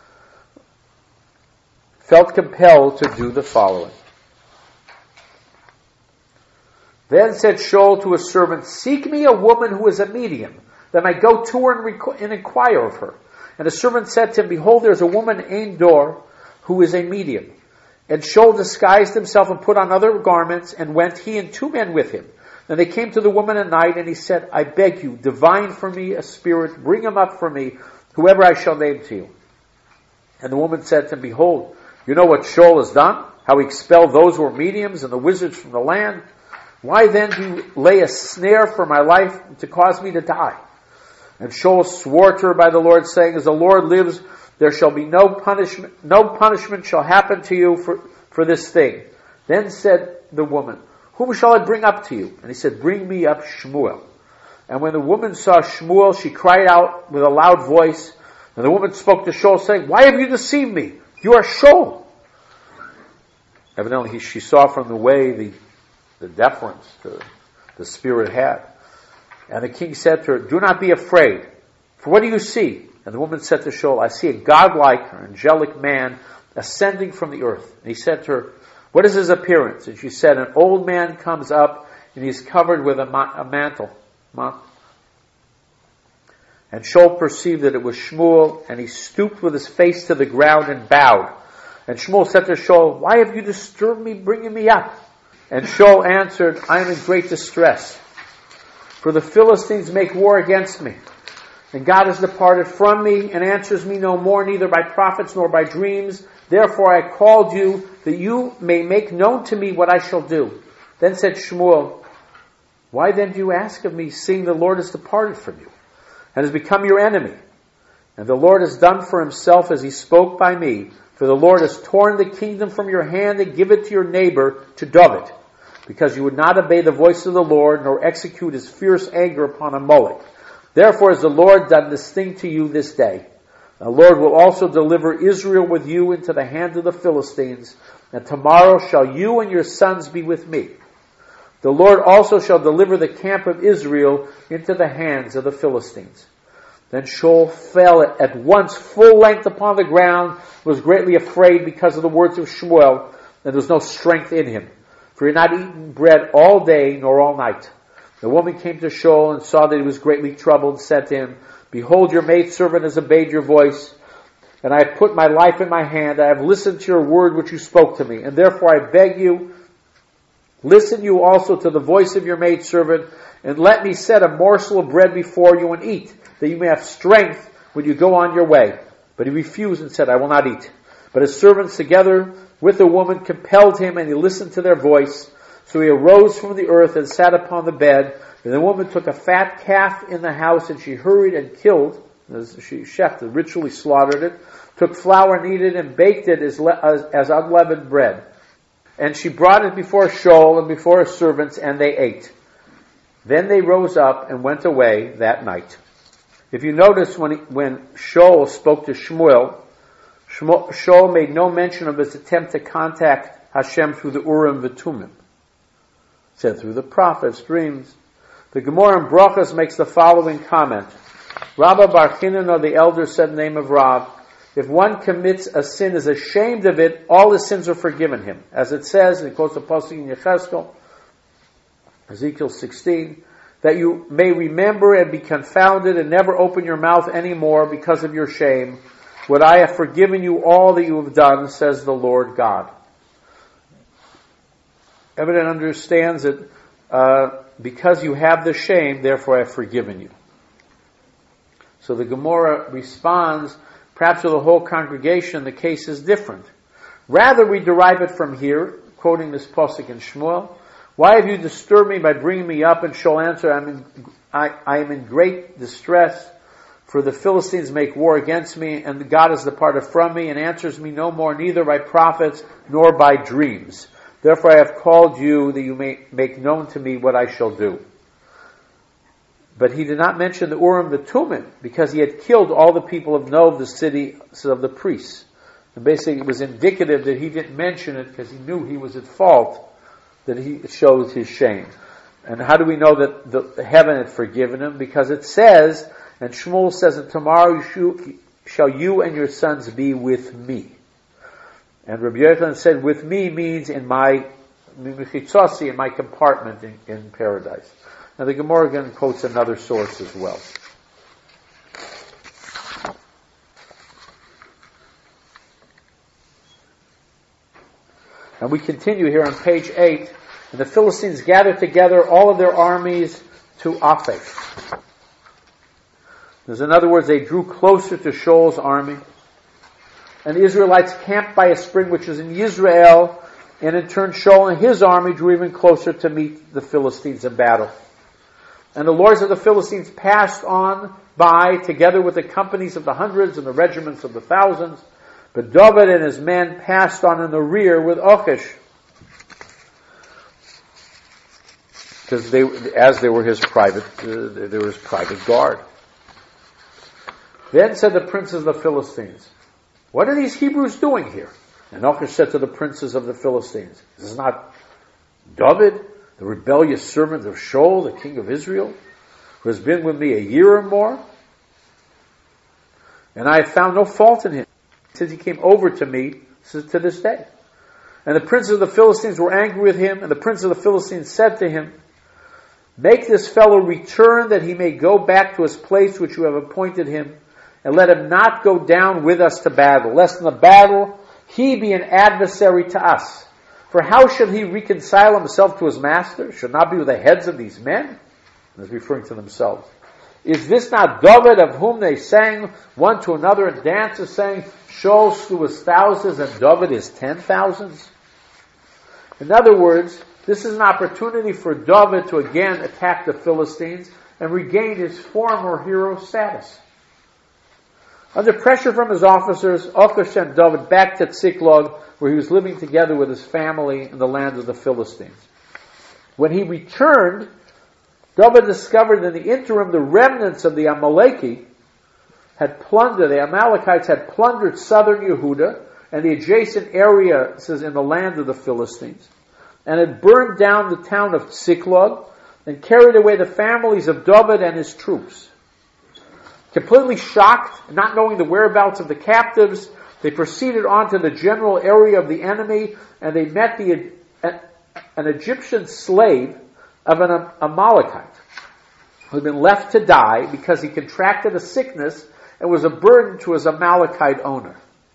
felt compelled to do the following. Then said Shaul to his servant, seek me a woman who is a medium, that I might go to her and, requ- and inquire of her. And the servant said to him, behold, there is a woman, Ein Dor, who is a medium. And Shaul disguised himself and put on other garments, and went he and two men with him. And they came to the woman at night, and he said, I beg you, divine for me a spirit, bring him up for me, whoever I shall name to you. And the woman said to him, behold, you know what Shaul has done? How he expelled those who were mediums and the wizards from the land? Why then do you lay a snare for my life to cause me to die? And Shaul swore to her by the Lord, saying, as the Lord lives, there shall be no punishment, no punishment shall happen to you for, for this thing. Then said the woman, whom shall I bring up to you? And he said, bring me up Shmuel. And when the woman saw Shmuel, she cried out with a loud voice. And the woman spoke to Shaul, saying, why have you deceived me? You are Shaul. Evidently, he, she saw from the way the, the deference to the spirit had. And the king said to her, do not be afraid. For what do you see? And the woman said to Shaul, I see a godlike or angelic man ascending from the earth. And he said to her, what is his appearance? And she said, an old man comes up, and he is covered with a, ma- a mantle. Ma- and Shaul perceived that it was Shmuel, and he stooped with his face to the ground and bowed. And Shmuel said to Shaul, why have you disturbed me, bringing me up? And Shaul answered, I am in great distress, for the Philistines make war against me. And God has departed from me, and answers me no more, neither by prophets nor by dreams. Therefore I called you, that you may make known to me what I shall do. Then said Shmuel, why then do you ask of me, seeing the Lord has departed from you, and has become your enemy? And the Lord has done for himself as he spoke by me. For the Lord has torn the kingdom from your hand and give it to your neighbor, to David, because you would not obey the voice of the Lord, nor execute his fierce anger upon Amalek. Therefore has the Lord done this thing to you this day. The Lord will also deliver Israel with you into the hand of the Philistines, and tomorrow shall you and your sons be with me. The Lord also shall deliver the camp of Israel into the hands of the Philistines. Then Shaul fell at once full length upon the ground, was greatly afraid because of the words of Shmuel, and there was no strength in him. For he had not eaten bread all day nor all night. The woman came to Shaul and saw that he was greatly troubled, and said to him, behold, your maidservant has obeyed your voice, and I have put my life in my hand. I have listened to your word which you spoke to me, and therefore I beg you, listen you also to the voice of your maidservant, and let me set a morsel of bread before you and eat, that you may have strength when you go on your way. But he refused and said, I will not eat. But his servants together with the woman compelled him, and he listened to their voice. So he arose from the earth and sat upon the bed. And the woman took a fat calf in the house, and she hurried and killed, as she chef ritually slaughtered it, took flour, kneaded, and baked it as, le- as, as unleavened bread. And she brought it before Shaul and before his servants, and they ate. Then they rose up and went away that night. If you notice, when he, when Shaul spoke to Shmuel, Shmuel, Shaul made no mention of his attempt to contact Hashem through the Urim V'Tumim. Said through the prophets, dreams. The Gemara in Brachos makes the following comment. Rabba Bar Chinan, or the elder, said in the name of Rav, if one commits a sin, is ashamed of it, all his sins are forgiven him. As it says, and it quotes the Pasuk in Yechezkel, Ezekiel sixteen, that you may remember and be confounded and never open your mouth anymore because of your shame. What I have forgiven you all that you have done, says the Lord God. Everyone understands that uh, because you have the shame, therefore I have forgiven you. So the Gemara responds, perhaps for the whole congregation, the case is different. Rather, we derive it from here, quoting this pasuk in Shmuel. Why have you disturbed me by bringing me up? And she'll answer, I'm in, I, I am in great distress, for the Philistines make war against me, and God has departed from me, and answers me no more, neither by prophets nor by dreams. Therefore I have called you, that you may make known to me what I shall do. But he did not mention the Urim, the Tumim, because he had killed all the people of Nov, the city of the priests. And basically it was indicative that he didn't mention it because he knew he was at fault, that he shows his shame. And how do we know that the heaven had forgiven him? Because it says, and Shmuel says, and tomorrow you shall you and your sons be with me. And Rabbi Yochanan said, with me means in my, in my compartment in, in paradise. Now the Gemara again quotes another source as well. And we continue here on page eight. And the Philistines gathered together all of their armies to Aphek. There's, in other words, they drew closer to Shaul's army. And the Israelites camped by a spring which is in Yisrael. And in turn, Shaul and his army drew even closer to meet the Philistines in battle. And the lords of the Philistines passed on by, together with the companies of the hundreds and the regiments of the thousands. But David and his men passed on in the rear with Achish, because they, as they were his private, uh, they were his private guard. Then said the princes of the Philistines, what are these Hebrews doing here? And Achish said to the princes of the Philistines, this is not David, the rebellious servant of Shaul, the king of Israel, who has been with me a year or more, and I have found no fault in him since he came over to me to this day. And the princes of the Philistines were angry with him, and the princes of the Philistines said to him, make this fellow return that he may go back to his place which you have appointed him, and let him not go down with us to battle, lest in the battle he be an adversary to us. For how should he reconcile himself to his master? Should not be with the heads of these men? As referring to themselves. Is this not David, of whom they sang one to another in dances, saying, Shaul slew his thousands and David his ten thousands? In other words, this is an opportunity for David to again attack the Philistines and regain his former hero status. Under pressure from his officers, Achish sent David back to Tziklag, where he was living together with his family in the land of the Philistines. When he returned, David discovered in the interim the remnants of the Amaleki had plundered, the Amalekites had plundered southern Yehuda and the adjacent area, says, in the land of the Philistines, and had burned down the town of Tziklag and carried away the families of David and his troops. Completely shocked, not knowing the whereabouts of the captives, they proceeded on to the general area of the enemy, and they met the, an Egyptian slave of an Amalekite who had been left to die because he contracted a sickness and was a burden to his Amalekite owner.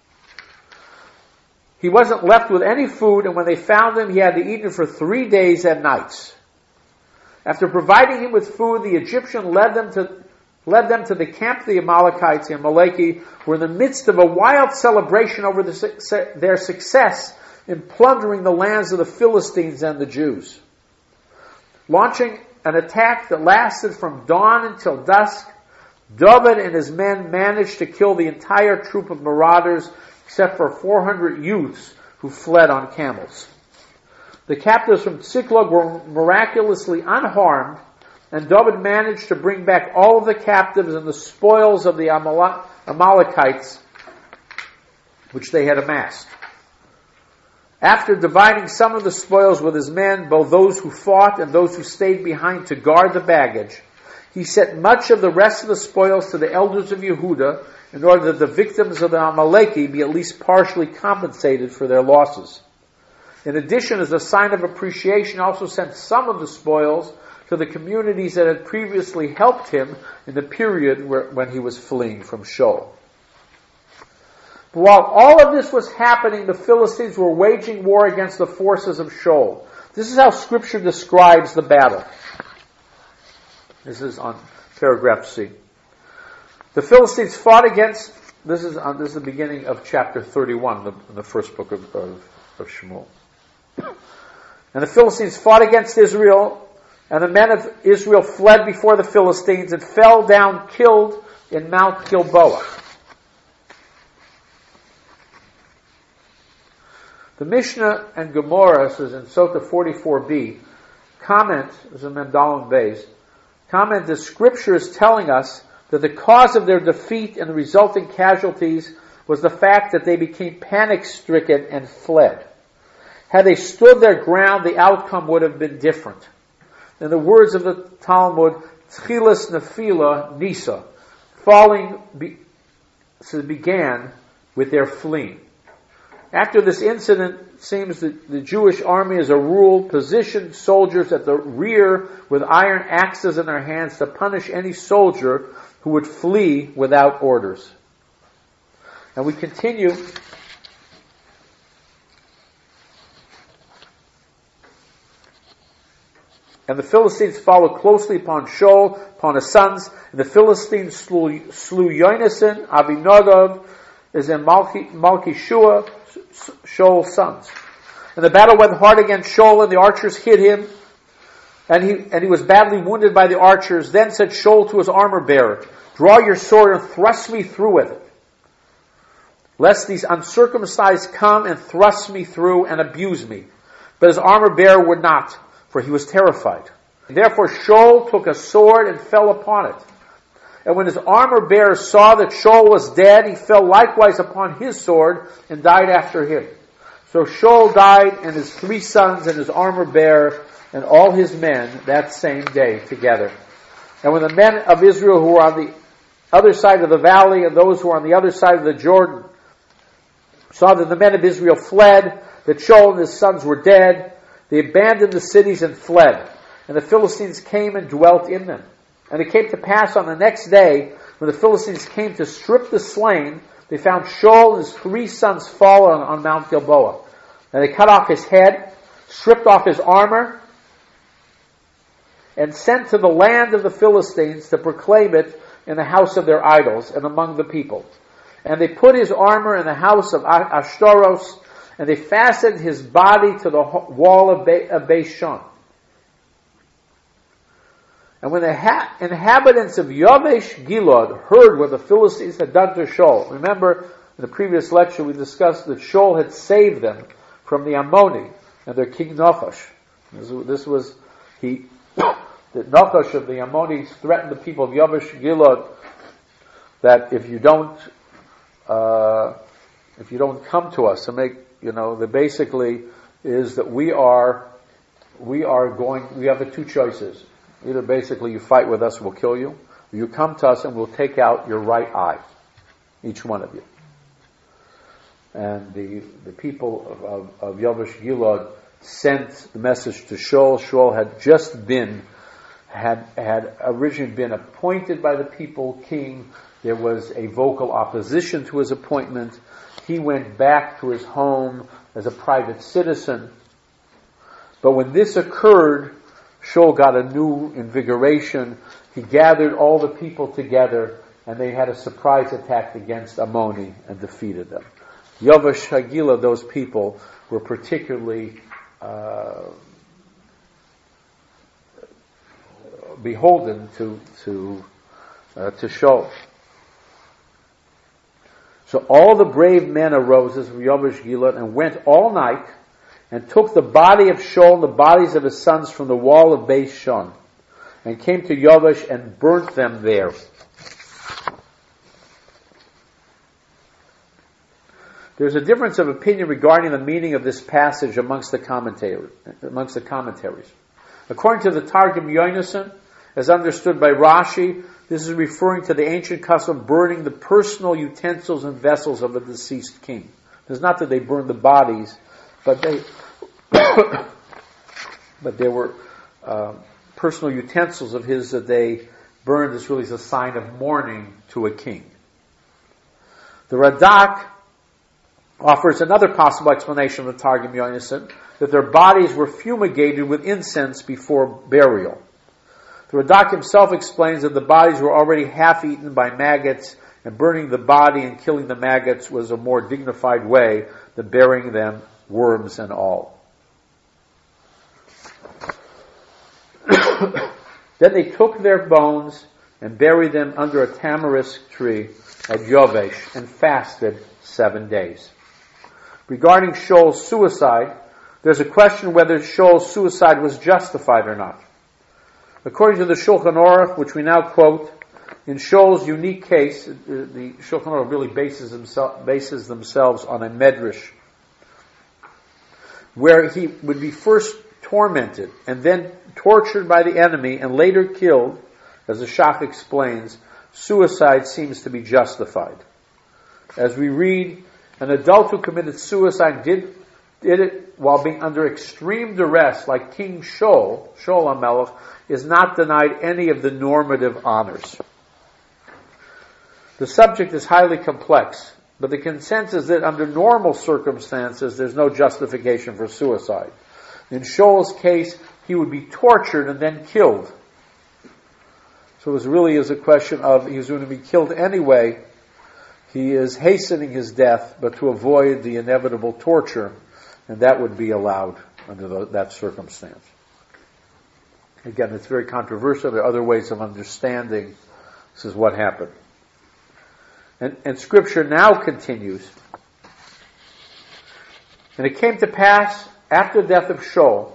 He wasn't left with any food, and when they found him, he had to eat it for three days and nights. After providing him with food, the Egyptian led them to led them to the camp of the Amalekites, the Amaleki, who were in the midst of a wild celebration over the, their success in plundering the lands of the Philistines and the Jews. Launching an attack that lasted from dawn until dusk, David and his men managed to kill the entire troop of marauders except for four hundred youths who fled on camels. The captives from Tziklag were miraculously unharmed, and David managed to bring back all of the captives and the spoils of the Amalekites which they had amassed. After dividing some of the spoils with his men, both those who fought and those who stayed behind to guard the baggage, he sent much of the rest of the spoils to the elders of Yehuda in order that the victims of the Amaleki be at least partially compensated for their losses. In addition, as a sign of appreciation, he also sent some of the spoils to the communities that had previously helped him in the period where, when he was fleeing from Shaul. But while all of this was happening, the Philistines were waging war against the forces of Shaul. This is how Scripture describes the battle. This is on paragraph C. The Philistines fought against, this is on, this is the beginning of chapter thirty-one, the, the first book of, of, of Shmuel. And the Philistines fought against Israel, and the men of Israel fled before the Philistines and fell down killed in Mount Gilboa. The Mishnah and Gemara, says in Sota forty-four b, comment, as in Mendalon Beis, comment that Scripture is telling us that the cause of their defeat and the resulting casualties was the fact that they became panic-stricken and fled. Had they stood their ground, the outcome would have been different. In the words of the Talmud, Tchilas Nefila Nisa, falling be, began with their fleeing. After this incident, it seems that the Jewish army as a rule positioned soldiers at the rear with iron axes in their hands to punish any soldier who would flee without orders. And we continue. And the Philistines followed closely upon Shaul, upon his sons, and the Philistines slew, slew Yonasan, Abinadab, as in Malchi, Malchishua, Shaul's sons. And the battle went hard against Shaul, and the archers hit him, and he and he was badly wounded by the archers. Then said Shaul to his armor bearer, "Draw your sword and thrust me through with it, lest these uncircumcised come and thrust me through and abuse me." But his armor bearer would not, for he was terrified. Therefore Shaul took a sword and fell upon it. And when his armor bearer saw that Shaul was dead, he fell likewise upon his sword and died after him. So Shaul died, and his three sons, and his armor bearer, and all his men that same day together. And when the men of Israel who were on the other side of the valley and those who were on the other side of the Jordan saw that the men of Israel fled, that Shaul and his sons were dead, they abandoned the cities and fled. And the Philistines came and dwelt in them. And it came to pass on the next day, when the Philistines came to strip the slain, they found Shaul and his three sons fallen on Mount Gilboa. And they cut off his head, stripped off his armor, and sent to the land of the Philistines to proclaim it in the house of their idols and among the people. And they put his armor in the house of Ashtaroth, and they fastened his body to the wall of Beishan. And when the ha- inhabitants of Yavesh Gilad heard what the Philistines had done to Shaul, remember in the previous lecture we discussed that Shaul had saved them from the Ammoni and their king Nachash. This, this was, he, that Nachash of the Ammonis threatened the people of Yavesh Gilad that if you don't, uh, if you don't come to us and make, you know, the basically is that we are, we are going, we have the two choices. Either basically you fight with us, we'll kill you, or you come to us and we'll take out your right eye, each one of you. And the the people of, of, of Yavesh Gilad sent the message to Shaul. Shaul had just been, had had originally been appointed by the people king. There was a vocal opposition to his appointment. He went back to his home as a private citizen. But when this occurred, Shaul got a new invigoration. He gathered all the people together, and they had a surprise attack against Ammoni and defeated them. Yavesh Hagila, those people, were particularly uh, beholden to to uh, to Shaul. So all the brave men arose as from Yavesh Gilad and went all night and took the body of Shaul and the bodies of his sons from the wall of Beishan, and came to Yavesh and burnt them there. There's a difference of opinion regarding the meaning of this passage amongst the commentators. Amongst the commentaries, according to the Targum Yonasan As understood by Rashi, this is referring to the ancient custom of burning the personal utensils and vessels of a deceased king. It's not that they burned the bodies, but they, but there were uh, personal utensils of his that they burned. This really is a sign of mourning to a king. The Radak offers another possible explanation of the Targum Yonasan, that their bodies were fumigated with incense before burial. The Radak himself explains that the bodies were already half-eaten by maggots, and burning the body and killing the maggots was a more dignified way than burying them, worms and all. Then they took their bones and buried them under a tamarisk tree at Yovesh and fasted seven days. Regarding Shaul's suicide, there's a question whether Shaul's suicide was justified or not. According to the Shulchan Aruch, which we now quote, in Shaul's unique case, the Shulchan Aruch really bases, himself, bases themselves on a medrash, where he would be first tormented and then tortured by the enemy and later killed. As the Shach explains, suicide seems to be justified. As we read, an adult who committed suicide did, did it while being under extreme duress, like King Shaul, Shaul HaMelech, is not denied any of the normative honors. The subject is highly complex, but the consensus is that under normal circumstances, there's no justification for suicide. In Shaul's case, he would be tortured and then killed. So it was really is a question of he was going to be killed anyway. He is hastening his death, but to avoid the inevitable torture, and that would be allowed under the, that circumstance. Again, it's very controversial. There are other ways of understanding this is what happened. And, and Scripture now continues. And it came to pass after the death of Shaul.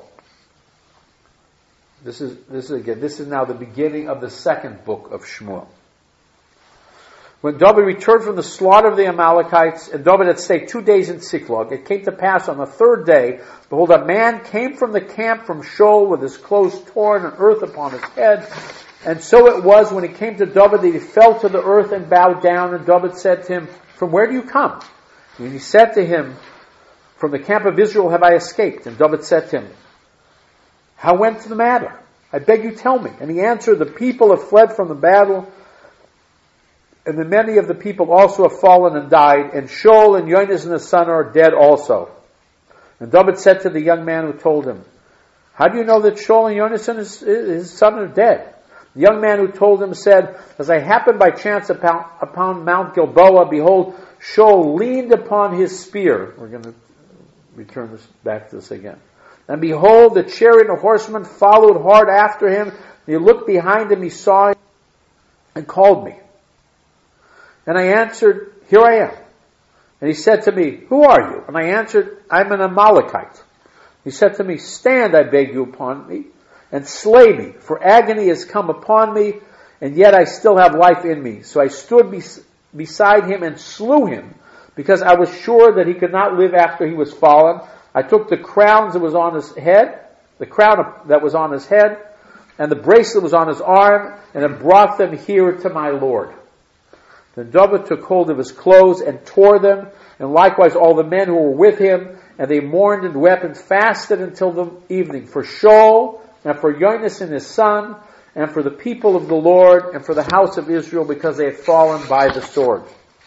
This is this is again. This is now the beginning of the second book of Shmuel. When David returned from the slaughter of the Amalekites, and David had stayed two days in Siklag, it came to pass on the third day, behold, a man came from the camp from Shaul with his clothes torn and earth upon his head. And so it was when he came to David that he fell to the earth and bowed down. And David said to him, "From where do you come?" And he said to him, "From the camp of Israel have I escaped." And David said to him, "How went the matter? I beg you tell me." And he answered, "The people have fled from the battle, and the many of the people also have fallen and died, and Shaul and Yonasan his son are dead also." And David said to the young man who told him, "How do you know that Shaul and Yonasan his, his son are dead?" The young man who told him said, "As I happened by chance upon, upon Mount Gilboa, behold, Shaul leaned upon his spear." We're going to return this back to this again. "And behold, the chariot and horsemen followed hard after him. And he looked behind him, he saw him, and called me. And I answered, 'Here I am.' And he said to me, 'Who are you?' And I answered, 'I'm an Amalekite.' He said to me, 'Stand, I beg you, upon me, and slay me, for agony has come upon me, and yet I still have life in me.' So I stood bes- beside him and slew him, because I was sure that he could not live after he was fallen. I took the crowns that was on his head, the crown that was on his head, and the bracelet was on his arm, and I brought them here to my Lord." Then David took hold of his clothes and tore them, and likewise all the men who were with him, and they mourned and wept and fasted until the evening for Shaul, and for Yonasan his son, and for the people of the Lord, and for the house of Israel, because they had fallen by the sword.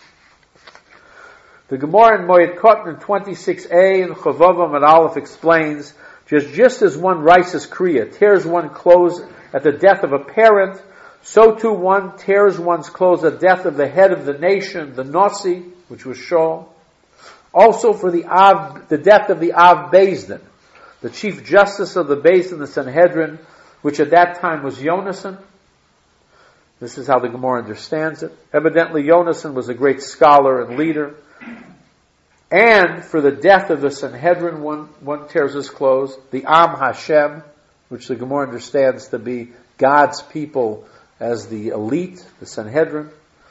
The Gemara in Moed Katan in twenty-six a and Chavav and Aleph explains, just, just as one rises kriya, tears one clothes at the death of a parent, so too one tears one's clothes at the death of the head of the nation, the Nasi, which was Shaul. Also for the Av, the death of the Av Bezdin, the chief justice of the Bezdin, the Sanhedrin, which at that time was Yonasan. This is how the Gemara understands it. Evidently Yonasan was a great scholar and leader. And for the death of the Sanhedrin, one, one tears his clothes. The Am Hashem, which the Gemara understands to be God's people as the elite, the Sanhedrin.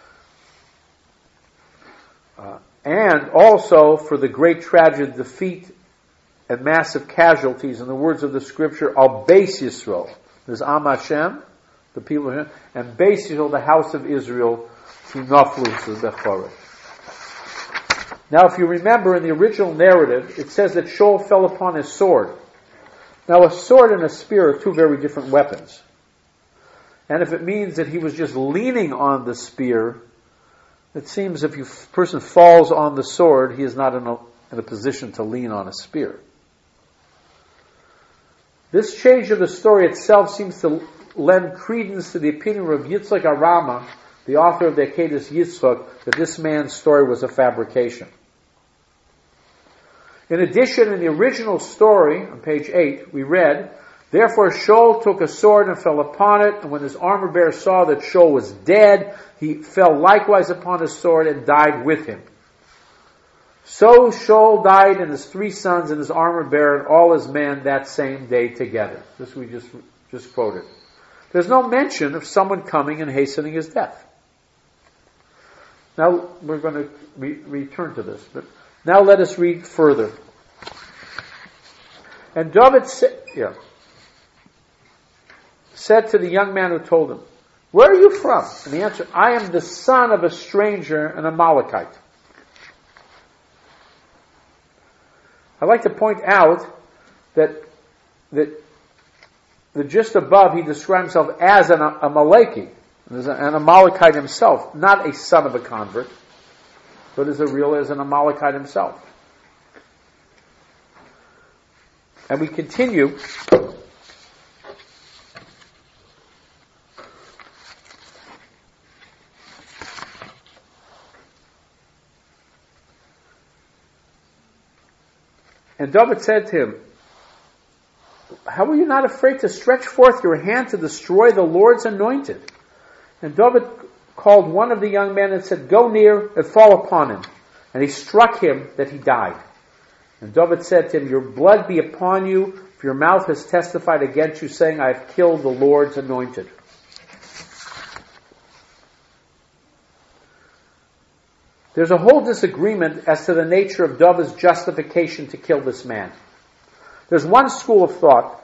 Uh, and also for the great tragic defeat and massive casualties, in the words of the scripture, Al Beis Yisrael. There's Am Hashem, the people of him, and Beis Yisrael, the house of Israel, Tinoflu Bechorah. Now, if you remember in the original narrative, it says that Shaul fell upon his sword. Now, a sword and a spear are two very different weapons. And if it means that he was just leaning on the spear, it seems if a person falls on the sword, he is not in a, in a position to lean on a spear. This change of the story itself seems to lend credence to the opinion of Yitzchak Arama, the author of the Akedah Yitzchak, that this man's story was a fabrication. In addition, in the original story, on page eight, we read, "Therefore Shaul took a sword and fell upon it, and when his armor bearer saw that Shaul was dead, he fell likewise upon his sword and died with him. So Shaul died, and his three sons, and his armor bearer, and all his men that same day together." This we just just quoted. There's no mention of someone coming and hastening his death. Now we're going to re- return to this, but now let us read further. And David said, yeah, said to the young man who told him, "Where are you from?" And the answer, "I am the son of a stranger, an Amalekite." I'd like to point out that that the just above he describes himself as an Amaleki, an Amalekite himself, not a son of a convert, but as a real as an Amalekite himself. And we continue. And David said to him, "How were you not afraid to stretch forth your hand to destroy the Lord's anointed?" And David called one of the young men and said, "Go near and fall upon him." And he struck him that he died. And David said to him, "Your blood be upon you, for your mouth has testified against you, saying, I have killed the Lord's anointed." There's a whole disagreement as to the nature of David's justification to kill this man. There's one school of thought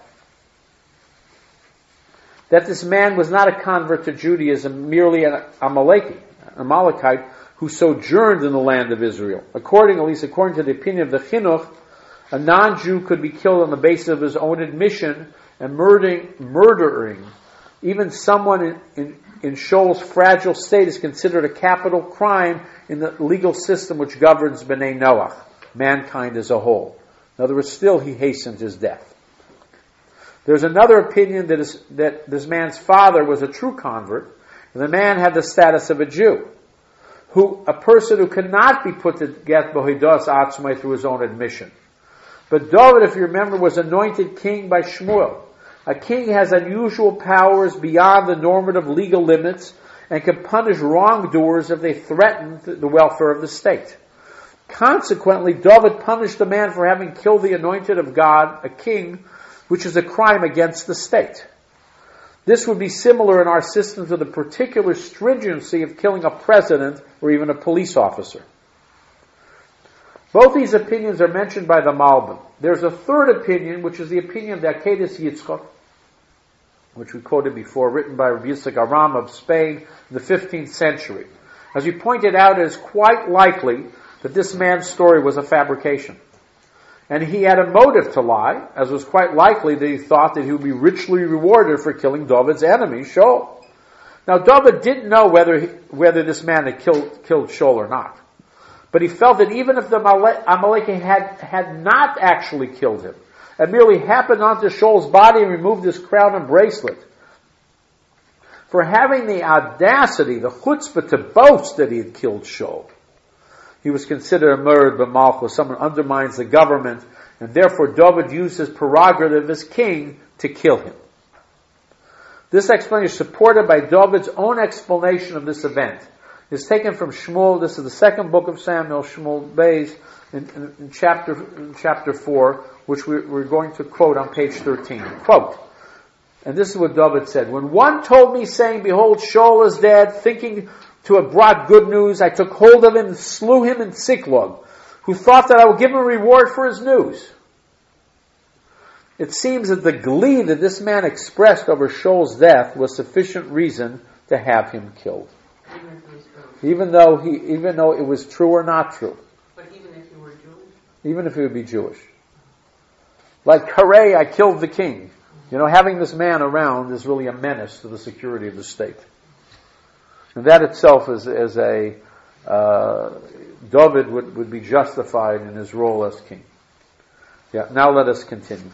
that this man was not a convert to Judaism, merely an Amaleki, an Amalekite who sojourned in the land of Israel. According, at least according to the opinion of the Chinuch, a non-Jew could be killed on the basis of his own admission, and murdering, murdering even someone in, in, in Shaul's fragile state is considered a capital crime in the legal system which governs Bnei Noach, mankind as a whole. In other words, still he hastened his death. There's another opinion that, is, that this man's father was a true convert, and the man had the status of a Jew, who a person who cannot be put to death b'hodos atzmai through his own admission. But David, if you remember, was anointed king by Shmuel. A king has unusual powers beyond the normative legal limits and can punish wrongdoers if they threaten the welfare of the state. Consequently, David punished the man for having killed the anointed of God, a king, which is a crime against the state. This would be similar in our system to the particular stringency of killing a president or even a police officer. Both these opinions are mentioned by the Malbim. There's a third opinion, which is the opinion of the Akedah Yitzchak, which we quoted before, written by Rabbi Yitzchak Aram of Spain in the fifteenth century. As we pointed out, it is quite likely that this man's story was a fabrication. And he had a motive to lie, as was quite likely that he thought that he would be richly rewarded for killing David's enemy, Shaul. Now, David didn't know whether he, whether this man had killed, killed Shaul or not. But he felt that even if the Amaleki had, had not actually killed him, and merely happened onto Shaul's body and removed his crown and bracelet, for having the audacity, the chutzpah to boast that he had killed Shaul, he was considered a murdered b'malchus, someone who undermines the government, and therefore David used his prerogative as king to kill him. This explanation is supported by David's own explanation of this event. It's taken from Shmuel. This is the second book of Samuel, Shmuel Beis, in, in, in chapter in chapter four, which we, we're going to quote on page thirteen. Quote, and this is what David said: "When one told me, saying, Behold, Shaul is dead, thinking to have brought good news, I took hold of him and slew him in Siklag, who thought that I would give him a reward for his news. It seems that the glee that this man expressed over Shaul's death was sufficient reason to have him killed. Even if he was Jewish. Even though he, even though it was true or not true. But even if he were Jewish? Even if he would be Jewish. Like, hooray, I killed the king. You know, having this man around is really a menace to the security of the state. And that itself is, is a, uh, David would, would be justified in his role as king. Yeah, now let us continue.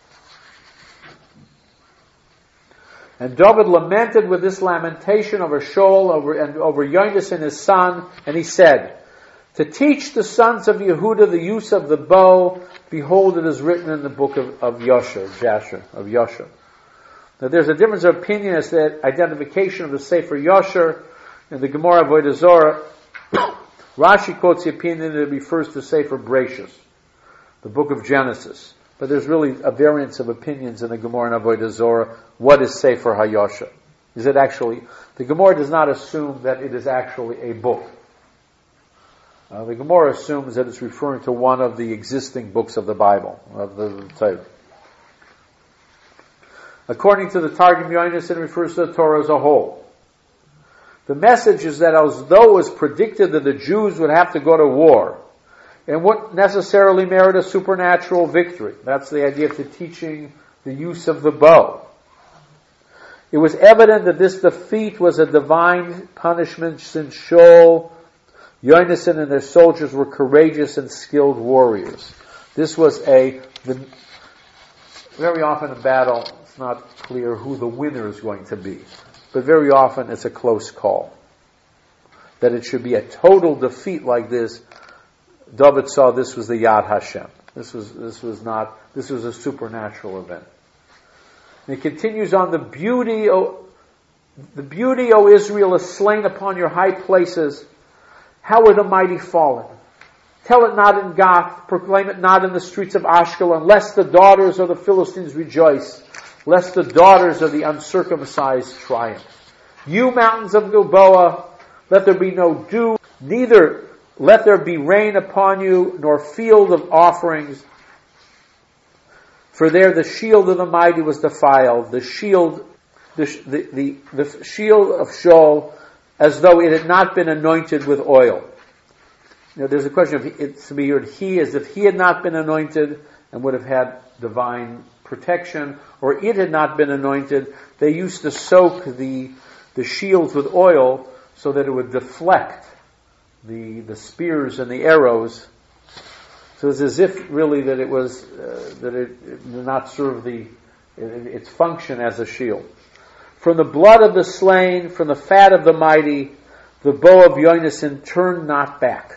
And David lamented with this lamentation over Shaul over, and over Yonasan his son, and he said, to teach the sons of Yehuda the use of the bow, behold, it is written in the book of, of Yasher, Jasher, of Yasher. Now there's a difference of opinion as to the identification of the Sefer Yasher in the Gemara Avodah Zarah. Rashi quotes the opinion that it refers to Sefer Bereshis, the book of Genesis. But there's really a variance of opinions in the Gemara and Avodah Zarah. What is Sefer HaYasher? Is it actually, the Gemara does not assume that it is actually a book. Uh, the Gemara assumes that it's referring to one of the existing books of the Bible, of the Torah. According to the Targum Yonasan, it refers to the Torah as a whole. The message is that as though it was predicted that the Jews would have to go to war, and wouldn't necessarily merit a supernatural victory. That's the idea of the teaching the use of the bow. It was evident that this defeat was a divine punishment since Shaul, Yonasan, and their soldiers were courageous and skilled warriors. This was a, the, very often in battle, it's not clear who the winner is going to be. But very often it's a close call. That it should be a total defeat like this, David saw this was the Yad Hashem. This was, this was not, this was a supernatural event. And it continues on, the beauty, O, the beauty, O Israel, is slain upon your high places. How are the mighty fallen? Tell it not in Gath, proclaim it not in the streets of Ashkelon, lest the daughters of the Philistines rejoice, lest the daughters of the uncircumcised triumph. You mountains of Gilboa, let there be no dew, neither let there be rain upon you, nor field of offerings. For there the shield of the mighty was defiled, the shield, the, the, the, the shield of Shaul, as though it had not been anointed with oil. You know, there's a question of it to be heard, he, as if he had not been anointed and would have had divine protection, or it had not been anointed. They used to soak the, the shields with oil so that it would deflect the, the spears and the arrows. So it's as if really that it was, uh, that it, it did not serve the, it, its function as a shield. From the blood of the slain, from the fat of the mighty, the bow of Yonasan turned not back.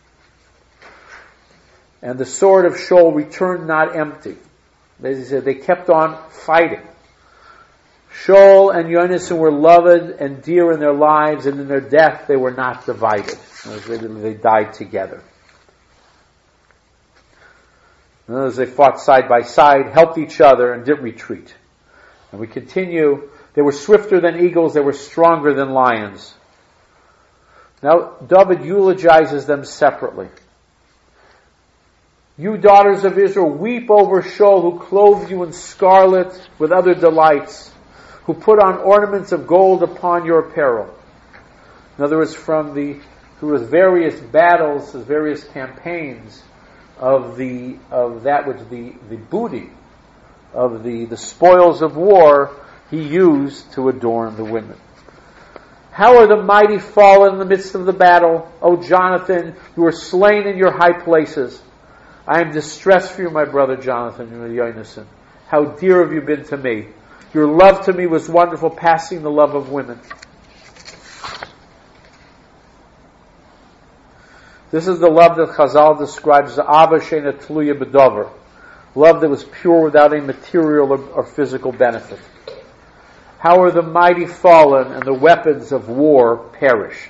And the sword of Shaul returned not empty. They said they kept on fighting. Shaul and Yonasan were loved and dear in their lives, and in their death they were not divided. They, they died together. And as they fought side by side, helped each other, and didn't retreat. And we continue. They were swifter than eagles. They were stronger than lions. Now, David eulogizes them separately. You daughters of Israel, weep over Shaul, who clothed you in scarlet with other delights, who put on ornaments of gold upon your apparel. In other words, from the through his various battles, his various campaigns of the of that which the, the booty of the, the spoils of war he used to adorn the women. How are the mighty fallen in the midst of the battle? O Jonathan, you are slain in your high places. I am distressed for you, my brother Jonathan, Yonasan. How dear have you been to me? Your love to me was wonderful, passing the love of women. This is the love that Chazal describes as Ava Sheina Tluya B'Dover. Love that was pure without any material or, or physical benefit. How are the mighty fallen and the weapons of war perished?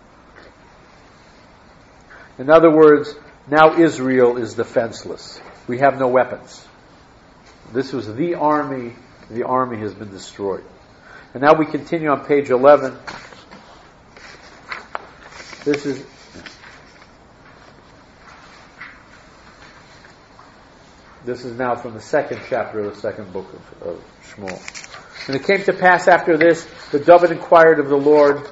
In other words, now Israel is defenseless. We have no weapons. This was the army. The army has been destroyed. And now we continue on page eleven. This is This is now from the second chapter of the second book of, of Shmuel. And it came to pass after this that David inquired of the Lord.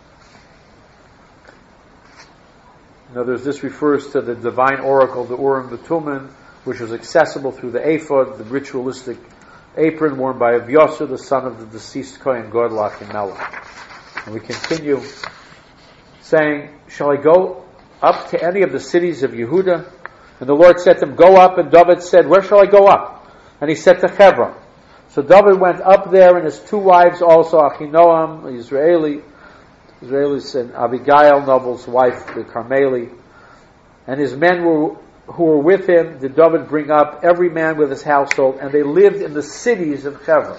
In other words, this refers to the divine oracle, the Urim Thummim, which was accessible through the ephod, the ritualistic apron worn by Avyosar, the son of the deceased Kohen Gadol Achimelech. And we continue saying, shall I go up to any of the cities of Yehuda? And the Lord said to him, go up. And David said, where shall I go up? And he said, to Hebron. So David went up there, and his two wives also, Achinoam, the Israeli, Israelis, and Abigail, Nabal's wife, the Carmeli. And his men were, who were with him, did David bring up, every man with his household, and they lived in the cities of Hebron.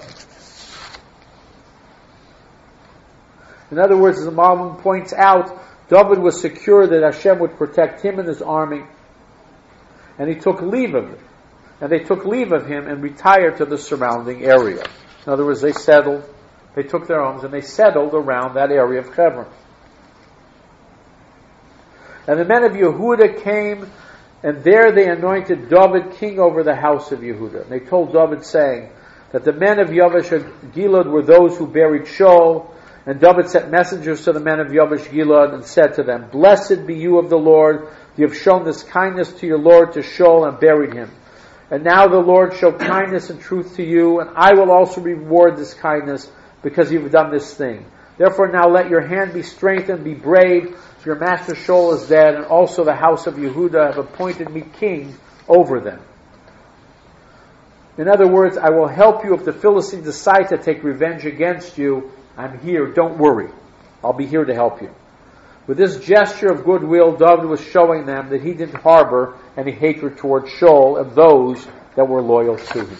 In other words, as the Malbim points out, David was secure that Hashem would protect him and his army, and he took leave of it. And they took leave of him and retired to the surrounding area. In other words, they settled, they took their homes, and they settled around that area of Hebron. And the men of Yehuda came, and there they anointed David king over the house of Yehuda. And they told David, saying that the men of Yavesh Gilad were those who buried Shaul. And David sent messengers to the men of Yavesh Gilad and said to them, blessed be you of the Lord. You have shown this kindness to your Lord to Shaul and buried him. And now the Lord show kindness and truth to you, and I will also reward this kindness because you have done this thing. Therefore now let your hand be strengthened, be brave. Your master Shaul is dead, and also the house of Yehuda have appointed me king over them. In other words, I will help you if the Philistines decide to take revenge against you. I'm here, don't worry. I'll be here to help you. With this gesture of goodwill, David was showing them that he didn't harbor any hatred towards Shaul and those that were loyal to him.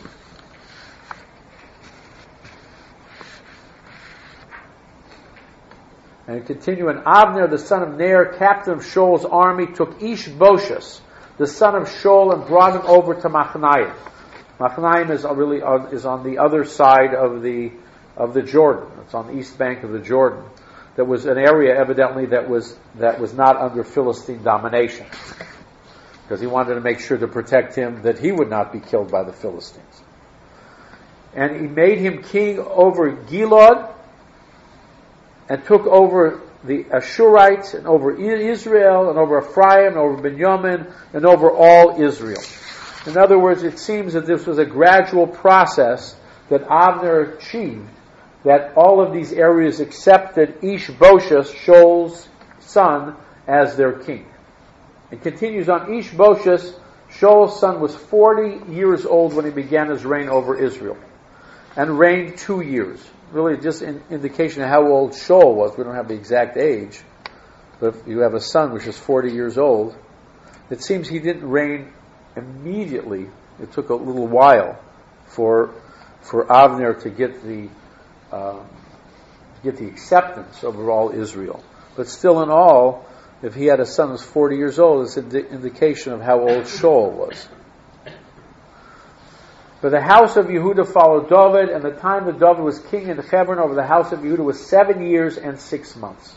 And continue, and Abner, the son of Ner, captain of Shaul's army, took Ish-Bosheth, the son of Shaul, and brought him over to Machanaim. Machanaim is really on, is on the other side of the of the Jordan. It's on the east bank of the Jordan. That was an area evidently that was that was not under Philistine domination, because he wanted to make sure to protect him that he would not be killed by the Philistines. And he made him king over Gilad, and took over the Ashurites, and over Israel, and over Ephraim, and over Benjamin, and over all Israel. In other words, it seems that this was a gradual process that Abner achieved, that all of these areas accepted Ish-Bosheth, Shaul's son, as their king. It continues on, Ish-Bosheth, Shaul's son, was forty years old when he began his reign over Israel, and reigned two years. Really just an indication of how old Shaul was. We don't have the exact age, but if you have a son which is forty years old, it seems he didn't reign immediately. It took a little while for for Abner to get the um, get the acceptance over all Israel. But still, in all, if he had a son who was forty years old, it's an indi- indication of how old Shaul was. But the house of Yehuda followed David, and the time that David was king in Hebron over the house of Yehuda was seven years and six months.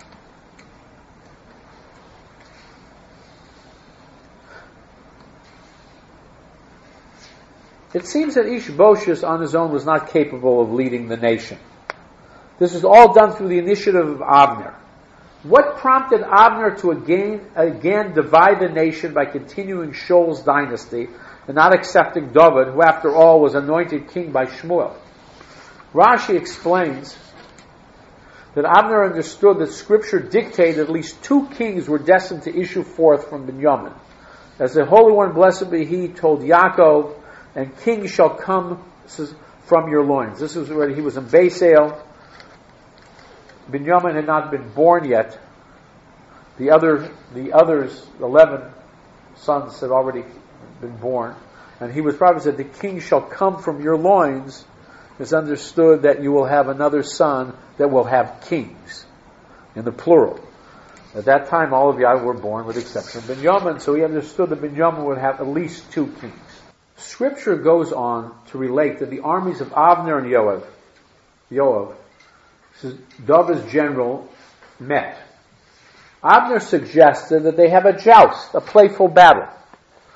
It seems that Ish-Bosheth on his own was not capable of leading the nation. This was all done through the initiative of Abner. What prompted Abner to again, again divide the nation by continuing Shaul's dynasty and not accepting David, who after all was anointed king by Shmuel? Rashi explains that Abner understood that Scripture dictated at least two kings were destined to issue forth from Benjamin. As the Holy One, blessed be He, told Yaakov, and kings shall come from your loins. This is where he was in Beisael. Benjamin had not been born yet. The other, the others, eleven sons had already been born. And he was probably said, the king shall come from your loins. It's understood that you will have another son that will have kings, in the plural. At that time, all of you were born with the exception of Benjamin, so he understood that Benjamin would have at least two kings. Scripture goes on to relate that the armies of Abner and Yoav, Yoav, David's general, met. Abner suggested that they have a joust, a playful battle.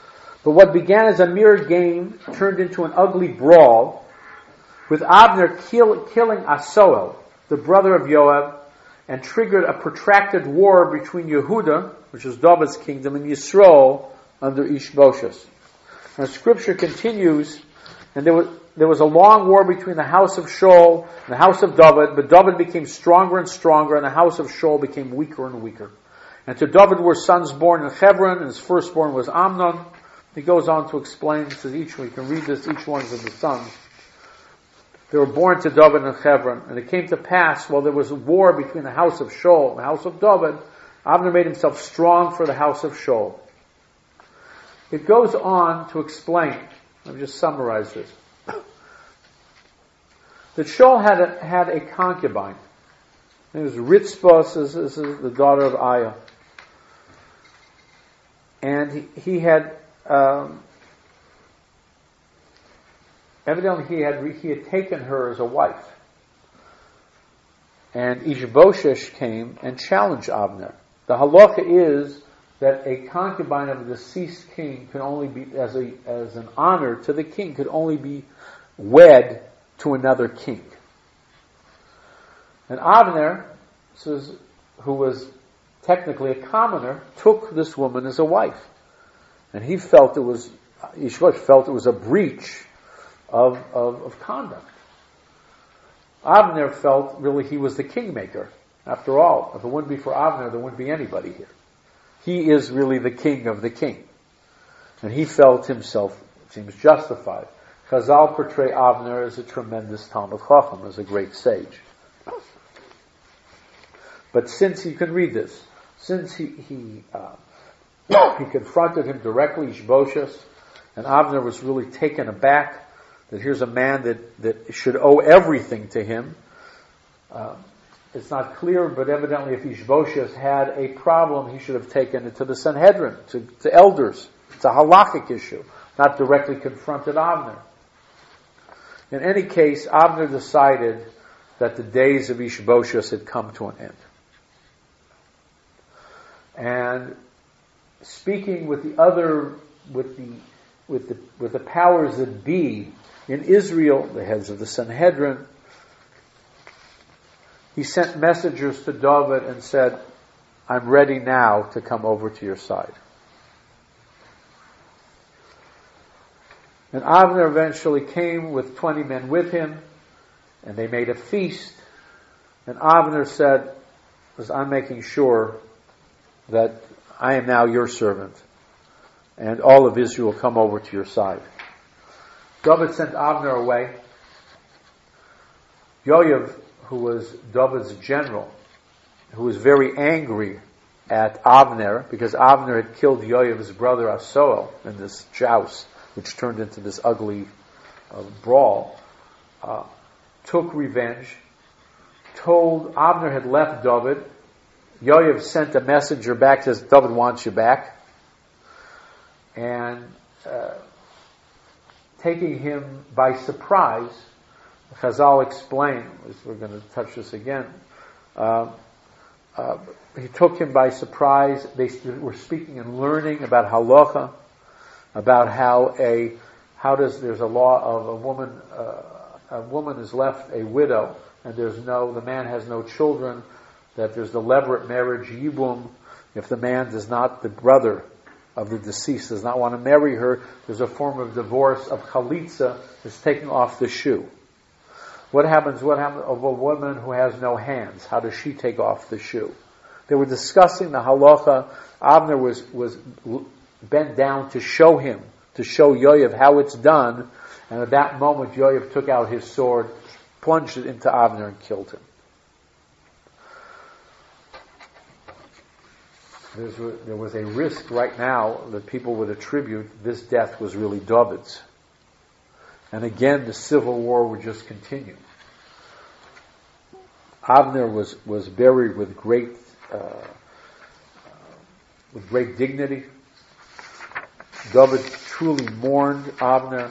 But what began as a mere game turned into an ugly brawl, with Abner kill, killing Asoel, the brother of Yoav, and triggered a protracted war between Yehuda, which is David's kingdom, and Yisrael under Ishbosheth. Now scripture continues, and there was, there was a long war between the house of Shaul and the house of David, but David became stronger and stronger, and the house of Shaul became weaker and weaker. And to David were sons born in Hebron, and his firstborn was Amnon. He goes on to explain, says each one, you can read this, each one of the sons. They were born to David in Hebron, and it came to pass, while there was a war between the house of Shaul and the house of David, Abner made himself strong for the house of Shaul. It goes on to explain, let me just summarize this, that Shaul had a, had a concubine. It was Ritzpah, this is the daughter of Aiah. And he, he had, um, evidently he had, he had taken her as a wife. And Ishbosheth came and challenged Abner. The halacha is that a concubine of a deceased king could only be, as a, as an honor to the king, could only be wed to another king. And Abner, says, who was technically a commoner, took this woman as a wife. And he felt it was, Ishbosheth felt it was a breach of, of, of conduct. Abner felt really he was the kingmaker. After all, if it wouldn't be for Abner, there wouldn't be anybody here. He is really the king of the king. And he felt himself, it seems, justified. Chazal portray Abner as a tremendous Talmid Chacham, as a great sage. But since, you can read this, since he he, uh, he confronted him directly, Ishbosheth, and Abner was really taken aback that here's a man that, that should owe everything to him. Uh, it's not clear, but evidently if Ishbosheth had a problem, he should have taken it to the Sanhedrin, to, to elders. It's a halakhic issue, not directly confronted Abner. In any case, Abner decided that the days of Ishbosheth had come to an end. And speaking with the other, with the, with the, with the powers that be in Israel, the heads of the Sanhedrin, he sent messengers to David and said, I'm ready now to come over to your side. And Abner eventually came with twenty men with him, and they made a feast. And Abner said, because I'm making sure that I am now your servant, and all of Israel will come over to your side. David sent Abner away. Yoav, who was David's general, who was very angry at Abner, because Abner had killed Yoav's brother Asoel in this joust, which turned into this ugly uh, brawl, uh, took revenge, told Abner had left David. Yoav sent a messenger back, says, David wants you back. And uh, taking him by surprise, Chazal explained, we're going to touch this again, uh, uh, he took him by surprise. They were speaking and learning about halacha, about how a, how does, there's a law of a woman, uh, a woman is left a widow, and there's no, the man has no children, that there's the levirate marriage, yibum, if the man does not, the brother of the deceased does not want to marry her, there's a form of divorce of chalitza, is taking off the shoe. What happens, what happens of a woman who has no hands? How does she take off the shoe? They were discussing the halacha. Abner was, was bent down to show him, to show Yoav how it's done, and at that moment Yoav took out his sword, plunged it into Abner and killed him. There's, there was a risk right now that people would attribute this death was really David's. And again, the civil war would just continue. Abner was, was buried with great, uh, with great dignity. David truly mourned Abner.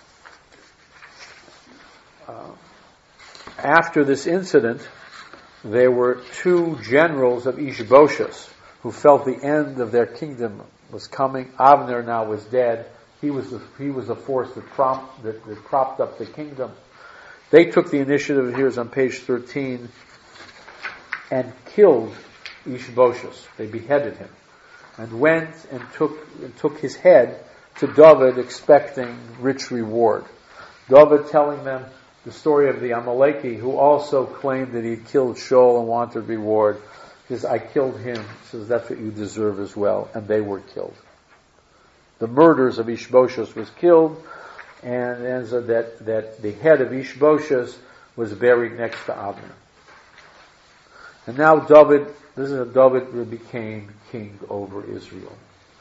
Uh, after this incident, there were two generals of Ishbosheth who felt the end of their kingdom was coming. Abner now was dead, He was the, he was the force that, prompt, that, that propped up the kingdom. They took the initiative, here's on page thirteen, and killed Ishbosheth. They beheaded him. And went and took, and took his head to David, expecting rich reward. David telling them the story of the Amaleki, who also claimed that he killed Shaul and wanted reward. He says, I killed him. He says, that's what you deserve as well. And they were killed. The murders of Ishbosheth was killed, and ends up that, that the head of Ishbosheth was buried next to Abner. And now David, this is how David who became king over Israel.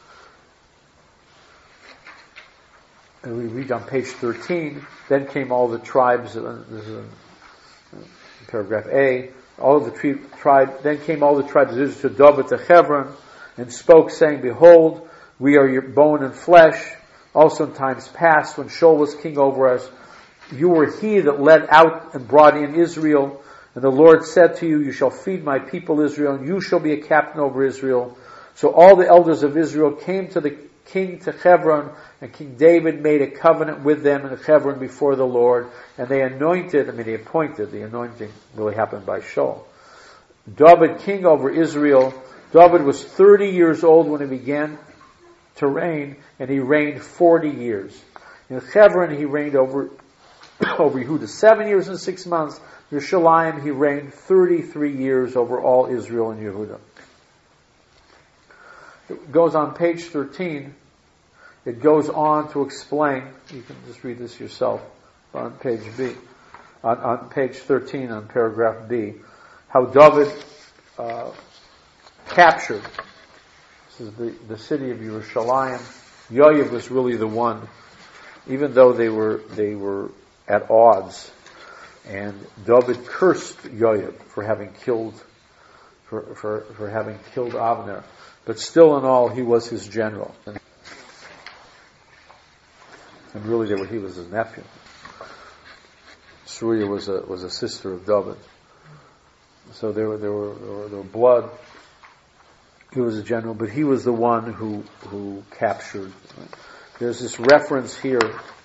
And we read on page thirteen, then came all the tribes, uh, this is in paragraph A, all of the tri- tribe, then came all the tribes of Israel to David to Hebron, and spoke, saying, Behold, we are your bone and flesh. Also in times past, when Shaul was king over us, you were he that led out and brought in Israel. And the Lord said to you, you shall feed my people Israel, and you shall be a captain over Israel. So all the elders of Israel came to the king to Hebron, and King David made a covenant with them in Hebron before the Lord, and they anointed, I mean they appointed, the anointing really happened by Shaul. David king over Israel. David was thirty years old when he began to reign, and he reigned forty years. In Hebron he reigned over, over Yehuda seven years and six months. In Yerushalayim he reigned thirty-three years over all Israel and Yehuda. It goes on page thirteen. It goes on to explain, you can just read this yourself on page B, on, on page thirteen on paragraph B, how David uh, captured, this is the, the city of Yerushalayim. Yoav was really the one, even though they were they were at odds, and David cursed Yoav for having killed for for, for having killed Abner. But still in all, he was his general. And really, they were, he was his nephew. Surya was a was a sister of David. So there were there were there were, there were blood. He was a general, but he was the one who who captured. There's this reference here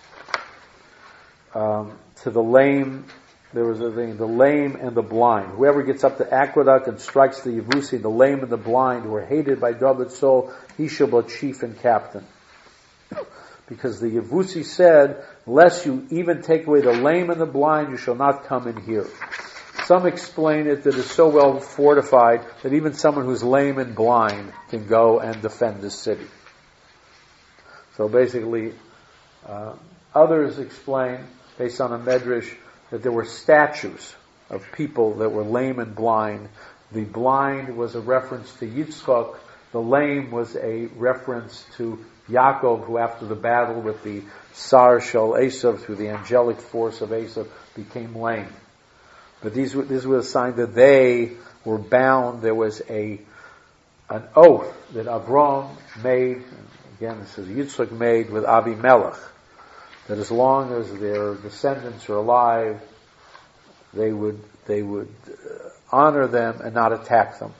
um, to the lame. There was a thing, the lame and the blind. Whoever gets up to Aqueduct and strikes the Yevusi, the lame and the blind, who are hated by David's soul, he shall be chief and captain. Because the Yevusi said, unless you even take away the lame and the blind, you shall not come in here. Some explain it that it's so well fortified that even someone who's lame and blind can go and defend the city. So basically, uh, others explain, based on a medrash, that there were statues of people that were lame and blind. The blind was a reference to Yitzchak. The lame was a reference to Yaakov, who after the battle with the Sar Shel Esav, through the angelic force of Esav, became lame. But these, this was a sign that they were bound. There was a an oath that Avram made, again this is Yitzchak made with Avimelech, that as long as their descendants are alive, they would they would uh, honor them and not attack them.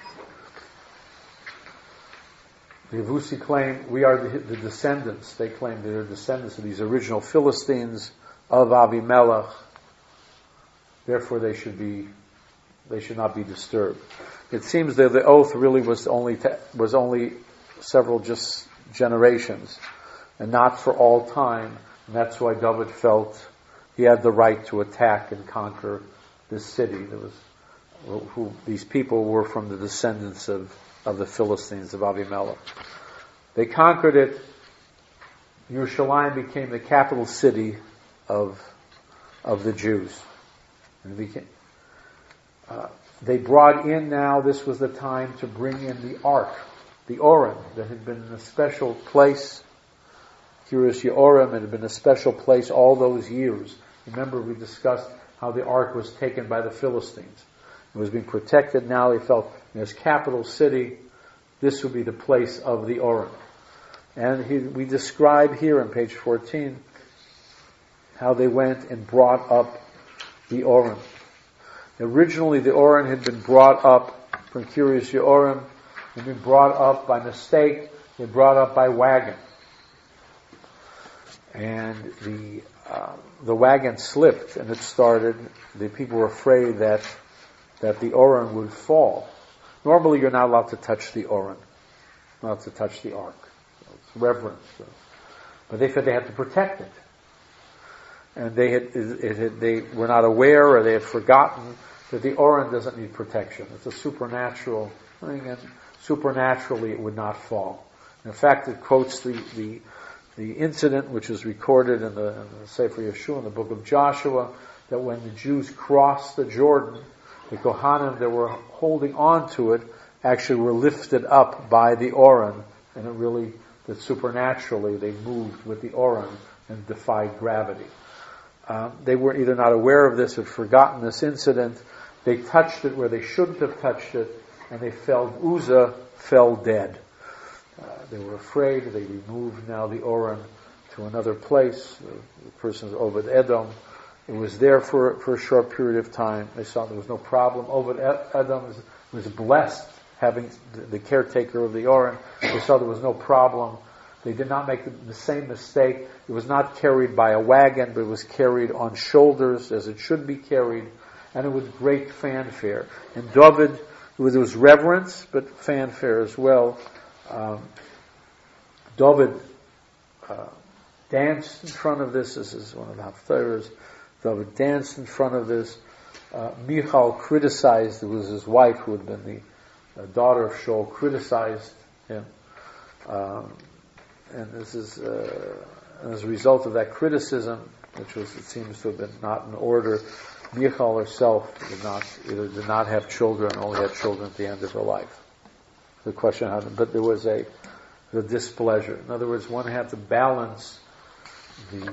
The Yevusi claim we are the, the descendants. They claim they are descendants of these original Philistines of Avimelech. Therefore, they should be they should not be disturbed. It seems that the oath really was only te- was only several just generations, and not for all time. And that's why David felt he had the right to attack and conquer this city. There was who these people were from the descendants of, of the Philistines of Avimelech. They conquered it. Yerushalayim became the capital city of of the Jews. And it became, uh, they brought in now. This was the time to bring in the ark, the Orim, that had been in a special place. Kiryas Yehoram had been a special place all those years. Remember, we discussed how the ark was taken by the Philistines. It was being protected. Now they felt in this capital city, this would be the place of the Orim. And he, we describe here on page fourteen how they went and brought up the Orim. Originally, the Orim had been brought up from Kiryas Yehoram, had been brought up by mistake, they brought up by wagon. and the uh, the wagon slipped and it started. The people were afraid that that the Oren would fall. Normally, you're not allowed to touch the Oren, not allowed to touch the ark. It's reverence, but they said they had to protect it, and they had, it, it had they were not aware, or they had forgotten that the Oren doesn't need protection. It's a supernatural thing, and supernaturally it would not fall. In fact, it quotes the the, the incident which is recorded in the, in the Sefer Yeshua, in the book of Joshua, that when the Jews crossed the Jordan, the Kohanim that were holding on to it actually were lifted up by the Oren, and it really, that supernaturally they moved with the Oren and defied gravity. Um, they were either not aware of this, had forgotten this incident. They touched it where they shouldn't have touched it, and they fell. Uzzah fell dead. Uh, they were afraid. They removed now the Oren to another place. The, the person is Obed Edom. It was there for for a short period of time. They saw there was no problem. Obed Edom was, was blessed having the, the caretaker of the Oren. They saw there was no problem. They did not make the, the same mistake. It was not carried by a wagon, but it was carried on shoulders as it should be carried, and it was great fanfare. And David, it was, it was reverence, but fanfare as well. Um, David uh, danced in front of this. This is one of the Haftarahs. David danced in front of this. Uh, Michal criticized, it was his wife who had been the uh, daughter of Shaul, criticized him. Um, and this is, uh, as a result of that criticism, which was, it seems to have been not in order, Michal herself did not, either did not have children, only had children at the end of her life. The question, how, but there was a, the displeasure. In other words, one had to balance the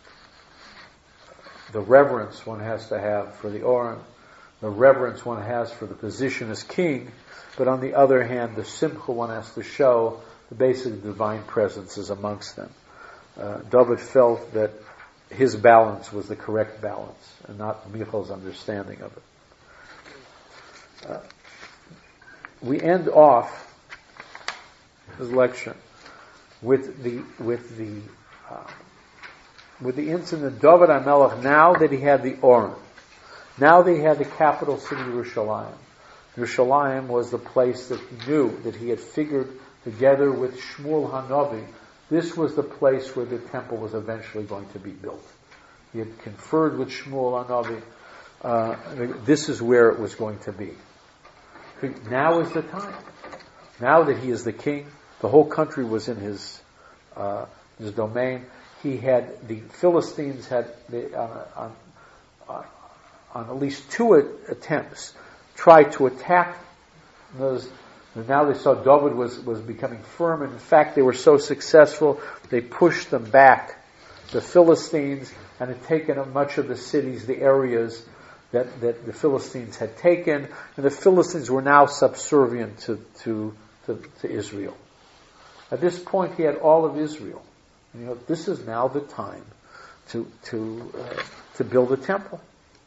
the reverence one has to have for the Oren, the reverence one has for the position as king, but on the other hand, the simcha one has to show the basic divine presence is amongst them. Uh, David felt that his balance was the correct balance, and not Michal's understanding of it. Uh, we end off his lecture with the with the uh, with the incident of David HaMelech, now that he had the Oren, now that he had the capital city Yerushalayim. Yerushalayim was the place that he knew, that he had figured together with Shmuel HaNavi, this was the place where the temple was eventually going to be built. He had conferred with Shmuel HaNavi, uh, this is where it was going to be. Now is the time. Now that he is the king, the whole country was in his uh, his domain. He had, the Philistines had, they, uh, on, on, on at least two attempts, tried to attack those. Now they saw David was, was becoming firm, and in fact they were so successful, they pushed them back. The Philistines, and had taken up much of the cities, the areas that, that the Philistines had taken, and the Philistines were now subservient to, to, to, to Israel. At this point he had all of Israel. You know, this is now the time to to uh, to build a temple.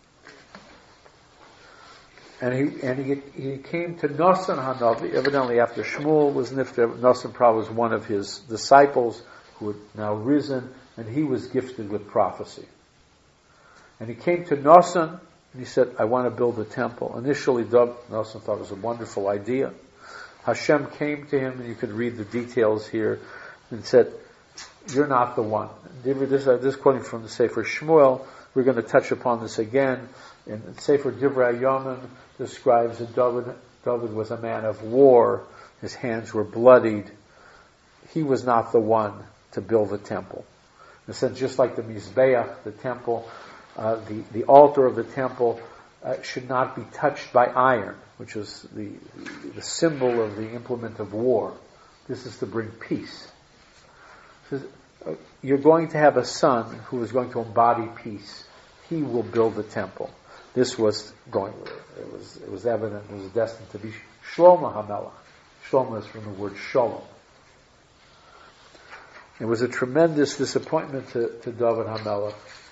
And he and he he came to Nasan HaNavi, evidently after Shmuel was nifter. Nasan probably was one of his disciples who had now risen, and he was gifted with prophecy. And he came to Nasan, and he said, "I want to build a temple." Initially, Nasan thought it was a wonderful idea. Hashem came to him, and you could read the details here, and said, "You're not the one." This, uh, this quoting from the Sefer Shmuel. We're going to touch upon this again. And Sefer Divrei Hayamim describes that David, David was a man of war. His hands were bloodied. He was not the one to build the temple. In a sense, just like the Mizbeach, the temple, uh, the, the altar of the temple uh, should not be touched by iron, which was the, the symbol of the implement of war. This is to bring peace. You're going to have a son who is going to embody peace. He will build the temple. This was going. It was. It was evident. It was destined to be Shlomo HaMelech. Shlomo is from the word Shalom. It was a tremendous disappointment to, to David HaMelech.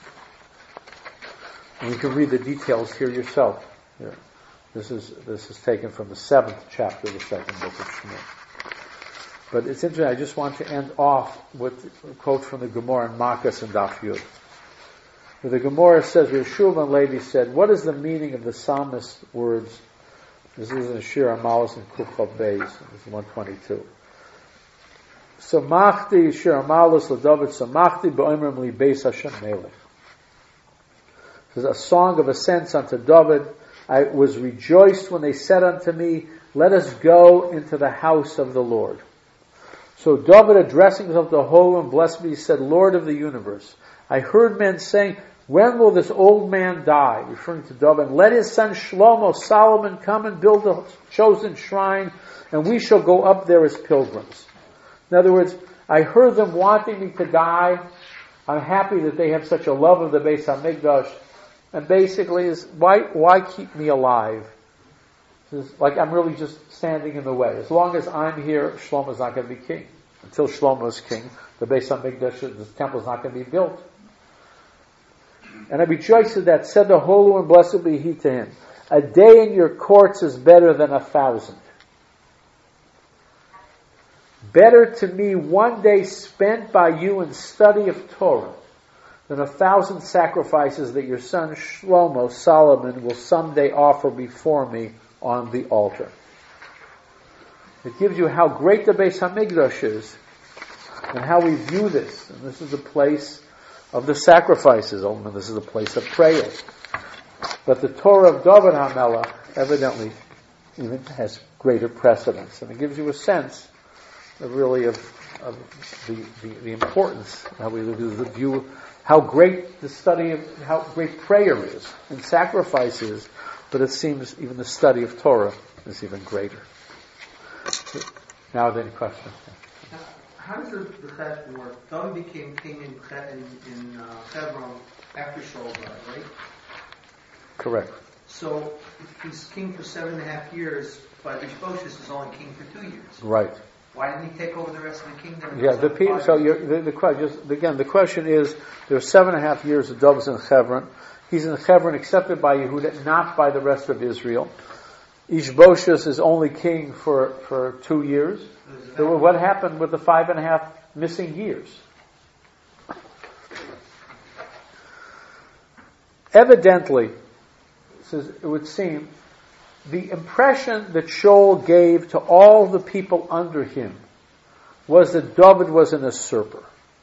And you can read the details here yourself. Here. This is this is taken from the seventh chapter of the second book of Shmuel. But it's interesting, I just want to end off with a quote from the Gemara in Makkos and Daf Yud. Where the Gemara says, Yeshua ben Levi said, what is the meaning of the psalmist's words? This is in Shir Amalos and Kufchav Beis, this is one twenty-two. Samachti Shir Amalos LaDavid Samachti B'Oimrim Li Beis Hashem Melech. This is a song of ascents unto David. I was rejoiced when they said unto me, let us go into the house of the Lord. So David, addressing himself to Holy and blessed be, he said, Lord of the universe, I heard men saying, when will this old man die? Referring to David. Let his son Shlomo, Solomon, come and build a chosen shrine, and we shall go up there as pilgrims. In other words, I heard them wanting me to die. I'm happy that they have such a love of the Beis HaMikdash. And basically is, why, why keep me alive? It's like I'm really just standing in the way. As long as I'm here, Shlomo's not going to be king. Until Shlomo's king, the Beis HaMikdash, the temple's not going to be built. And I rejoiced at that. Said the Holy and blessed be He to him. A day in your courts is better than a thousand. Better to me one day spent by you in study of Torah than a thousand sacrifices that your son Shlomo, Solomon, will someday offer before me on the altar. It gives you how great the Beis HaMikdash is and how we view this. And this is the place of the sacrifices. Oh, this is the place of prayer. But the Torah of David HaMelech evidently even has greater precedence. And it gives you a sense of really of, of the, the, the importance, how we do the view, how great the study of, how great prayer is and sacrifice is, but it seems even the study of Torah is even greater. Now then, question. How does the, the Chet work? David became king in, in, in uh, Hebron after Shaul died, right? Correct. So if he's king for seven and a half years, but Ishbosheth is only king for two years. Right. Why didn't he take over the rest of the kingdom? Yeah, the people. So you're, the, the question, just again, the question is: there's seven and a half years of David's in Hebron. He's in Hebron, accepted by Yehuda, not by the rest of Israel. Ishbosheth is only king for, for two years. So what happened with the five and a half missing years? Evidently, it would seem, the impression that Shaul gave to all the people under him was that David was an usurper.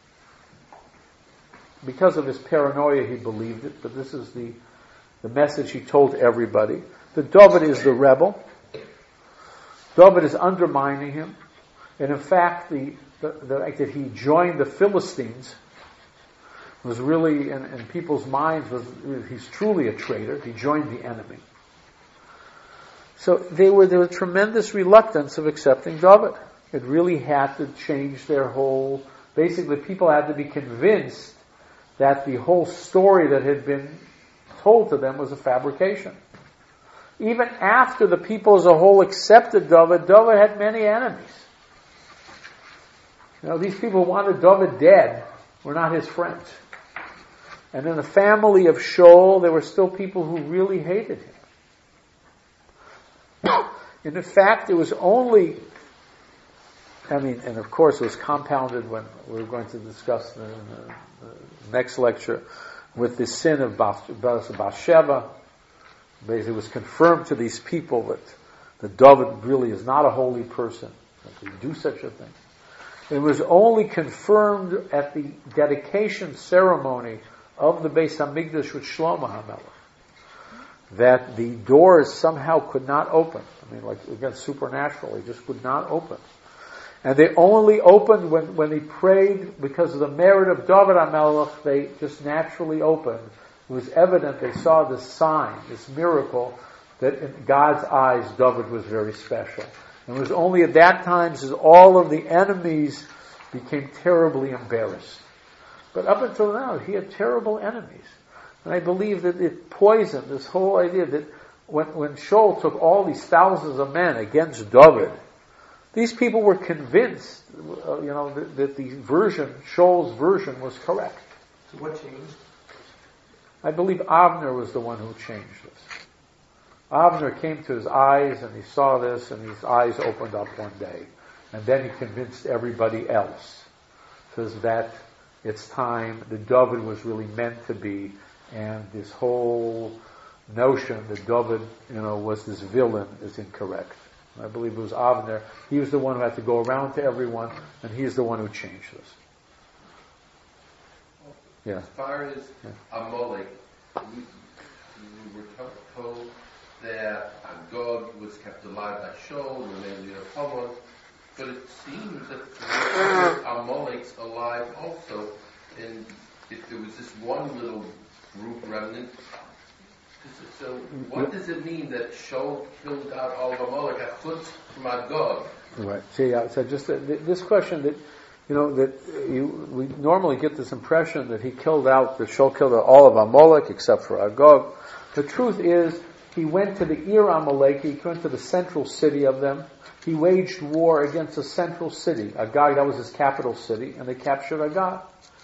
Because of his paranoia, he believed it, but this is the, the message he told everybody. That David is the rebel. David is undermining him. And in fact, the, the, the fact that he joined the Philistines was really, in, in people's minds, was he's truly a traitor. He joined the enemy. So they were, there was tremendous reluctance of accepting David. It really had to change their whole, basically people had to be convinced that the whole story that had been told to them was a fabrication. Even after the people as a whole accepted David, David had many enemies. You know, these people who wanted David dead were not his friends. And in the family of Shaul, there were still people who really hated him. And in fact, it was only, I mean, and of course it was compounded when we were going to discuss in the, the next lecture with the sin of Bathsheba. Basically, it was confirmed to these people that, that David really is not a holy person, that he do such a thing. It was only confirmed at the dedication ceremony of the Beis HaMikdash with Shlomo HaMelech that the doors somehow could not open. I mean, like, again, supernaturally, just would not open. And they only opened when, when he prayed, because of the merit of David HaMelech, they just naturally opened. It was evident they saw this sign, this miracle, that in God's eyes, David was very special. And it was only at that time as all of the enemies became terribly embarrassed. But up until now, he had terrible enemies. And I believe that it poisoned this whole idea that when, when Shaul took all these thousands of men against David, these people were convinced, uh, you know, that, that the version, Shaul's version, was correct. So what changed? I believe Avner was the one who changed this. Avner came to his eyes and he saw this and his eyes opened up one day. And then he convinced everybody else. Says that it's time, that David was really meant to be, and this whole notion that David, you know, was this villain is incorrect. I believe it was Avner. He was the one who had to go around to everyone, and he's the one who changed this. Yeah. As far as yeah. Amalek, we, we were told that Agag was kept alive by Shaul, and then the Haman, but it seems that Amalek's alive also, and if there was this one little group remnant, so what does it mean that Shaul killed out all of Amalek at Chutz from Agag? Right. So yeah. So just uh, this question that you know that you we normally get this impression that he killed out that Shaul killed out all of Amalek except for Agag. The truth is he went to the Ir Amalek. He went to the central city of them. He waged war against the central city, Agag. That was his capital city, and they captured Agag.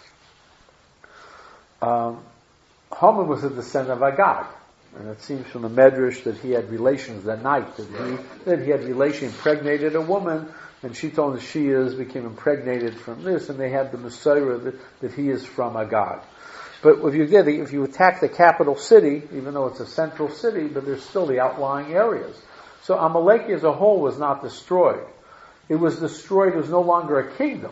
Um, Haman was a descendant of Agag. And it seems from the Medrash that he had relations that night, that he, that he had relations, impregnated a woman, and she told him she is, became impregnated from this, and they had the Messiah that, that he is from Agag. But if you get the, if you attack the capital city, even though it's a central city, but there's still the outlying areas. So Amalek as a whole was not destroyed. It was destroyed, it was no longer a kingdom.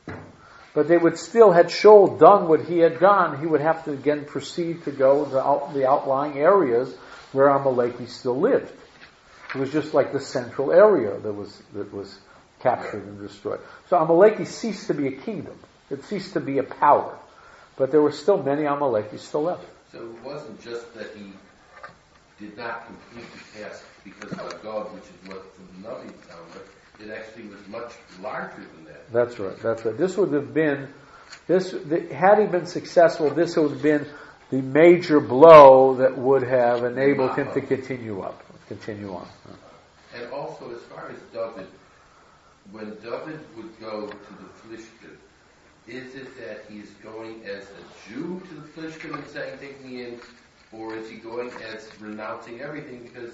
But they would still, had Shaul done what he had done, he would have to again proceed to go to out, the outlying areas where Amaleki still lived. It was just like the central area that was that was captured and destroyed. So Amaleki ceased to be a kingdom. It ceased to be a power. But there were still many Amalekis still left. So it wasn't just that he did not complete the task because of Agag, which is what the Navi found, but it actually was much larger than that. That's right, that's right. This would have been, this had he been successful, this would have been the major blow that would have enabled him to continue up, continue on. And also, as far as David, when David would go to the Philistine, is it that he's going as a Jew to the Philistine and saying, take me in, or is he going as renouncing everything? Because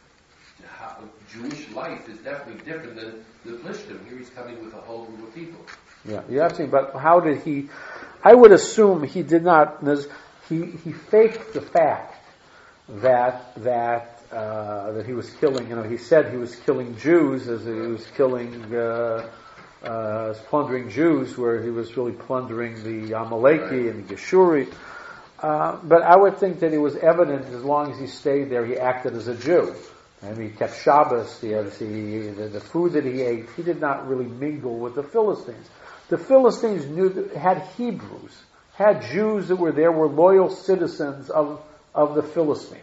how, Jewish life is definitely different than the Philistine. Here he's coming with a whole group of people. Yeah, you're asking about how did he, I would assume he did not, he, he faked the fact that, that, uh, that he was killing, you know, he said he was killing Jews as he was killing, uh, uh, plundering Jews, where he was really plundering the Amaleki right. and the Geshuri. Uh, but I would think that it was evident as long as he stayed there, he acted as a Jew. I mean, he kept Shabbos, he had, he, the, the food that he ate, he did not really mingle with the Philistines. The Philistines knew, had Hebrews, had Jews that were there, were loyal citizens of, of the Philistines.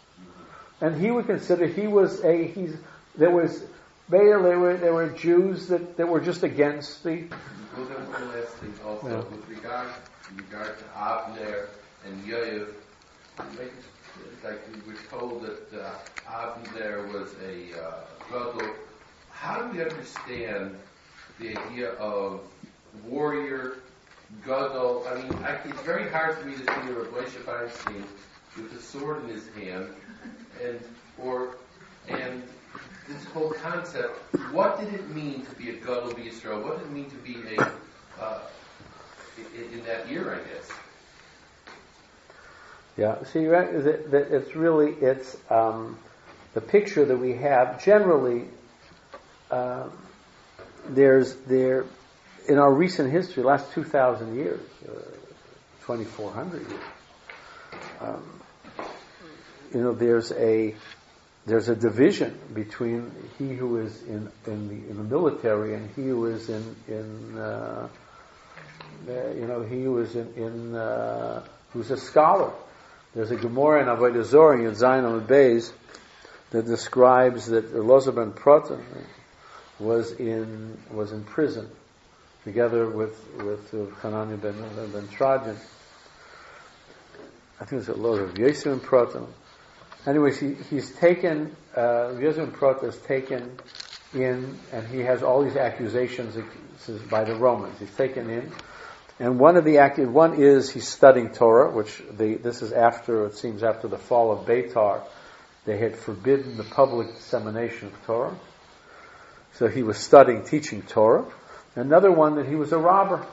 And he would consider he was a, he's, there was, there were, there were Jews that, that were just against the... Well, there was one last thing also, yeah. with regard, with regard to Avner and Yoav, like we were told that uh, Avner was a uh, gadol. How do we understand the idea of warrior, gadol? I mean, I, it's very hard for me to see a Rabbi Moshe Feinstein with a sword in his hand, and or and this whole concept. What did it mean to be a gadol b'Yisrael? What did it mean to be a uh, in, in that year, I guess? Yeah, see, it's really, it's um, the picture that we have. Generally, uh, there's there in our recent history, last two thousand years, uh, twenty-four hundred years. Um, you know, there's a there's a division between he who is in in the in the military and he who is in in uh, you know he who is in, in uh, who's a scholar. There's a Gemara in Avodah Zarah in Yud Zayin Amud Beis that describes that Elazar ben Protan was in was in prison together with with Hananiah ben ben Trajan. I think it was Elazar Yosef ben Protan. Anyways, he, he's taken uh, Yosef ben Protan is taken in, and he has all these accusations by the Romans. He's taken in. And one of the active one is he's studying Torah, which the, this is after, it seems after the fall of Beitar. They had forbidden the public dissemination of Torah. So he was studying, teaching Torah. Another one that he was a robber.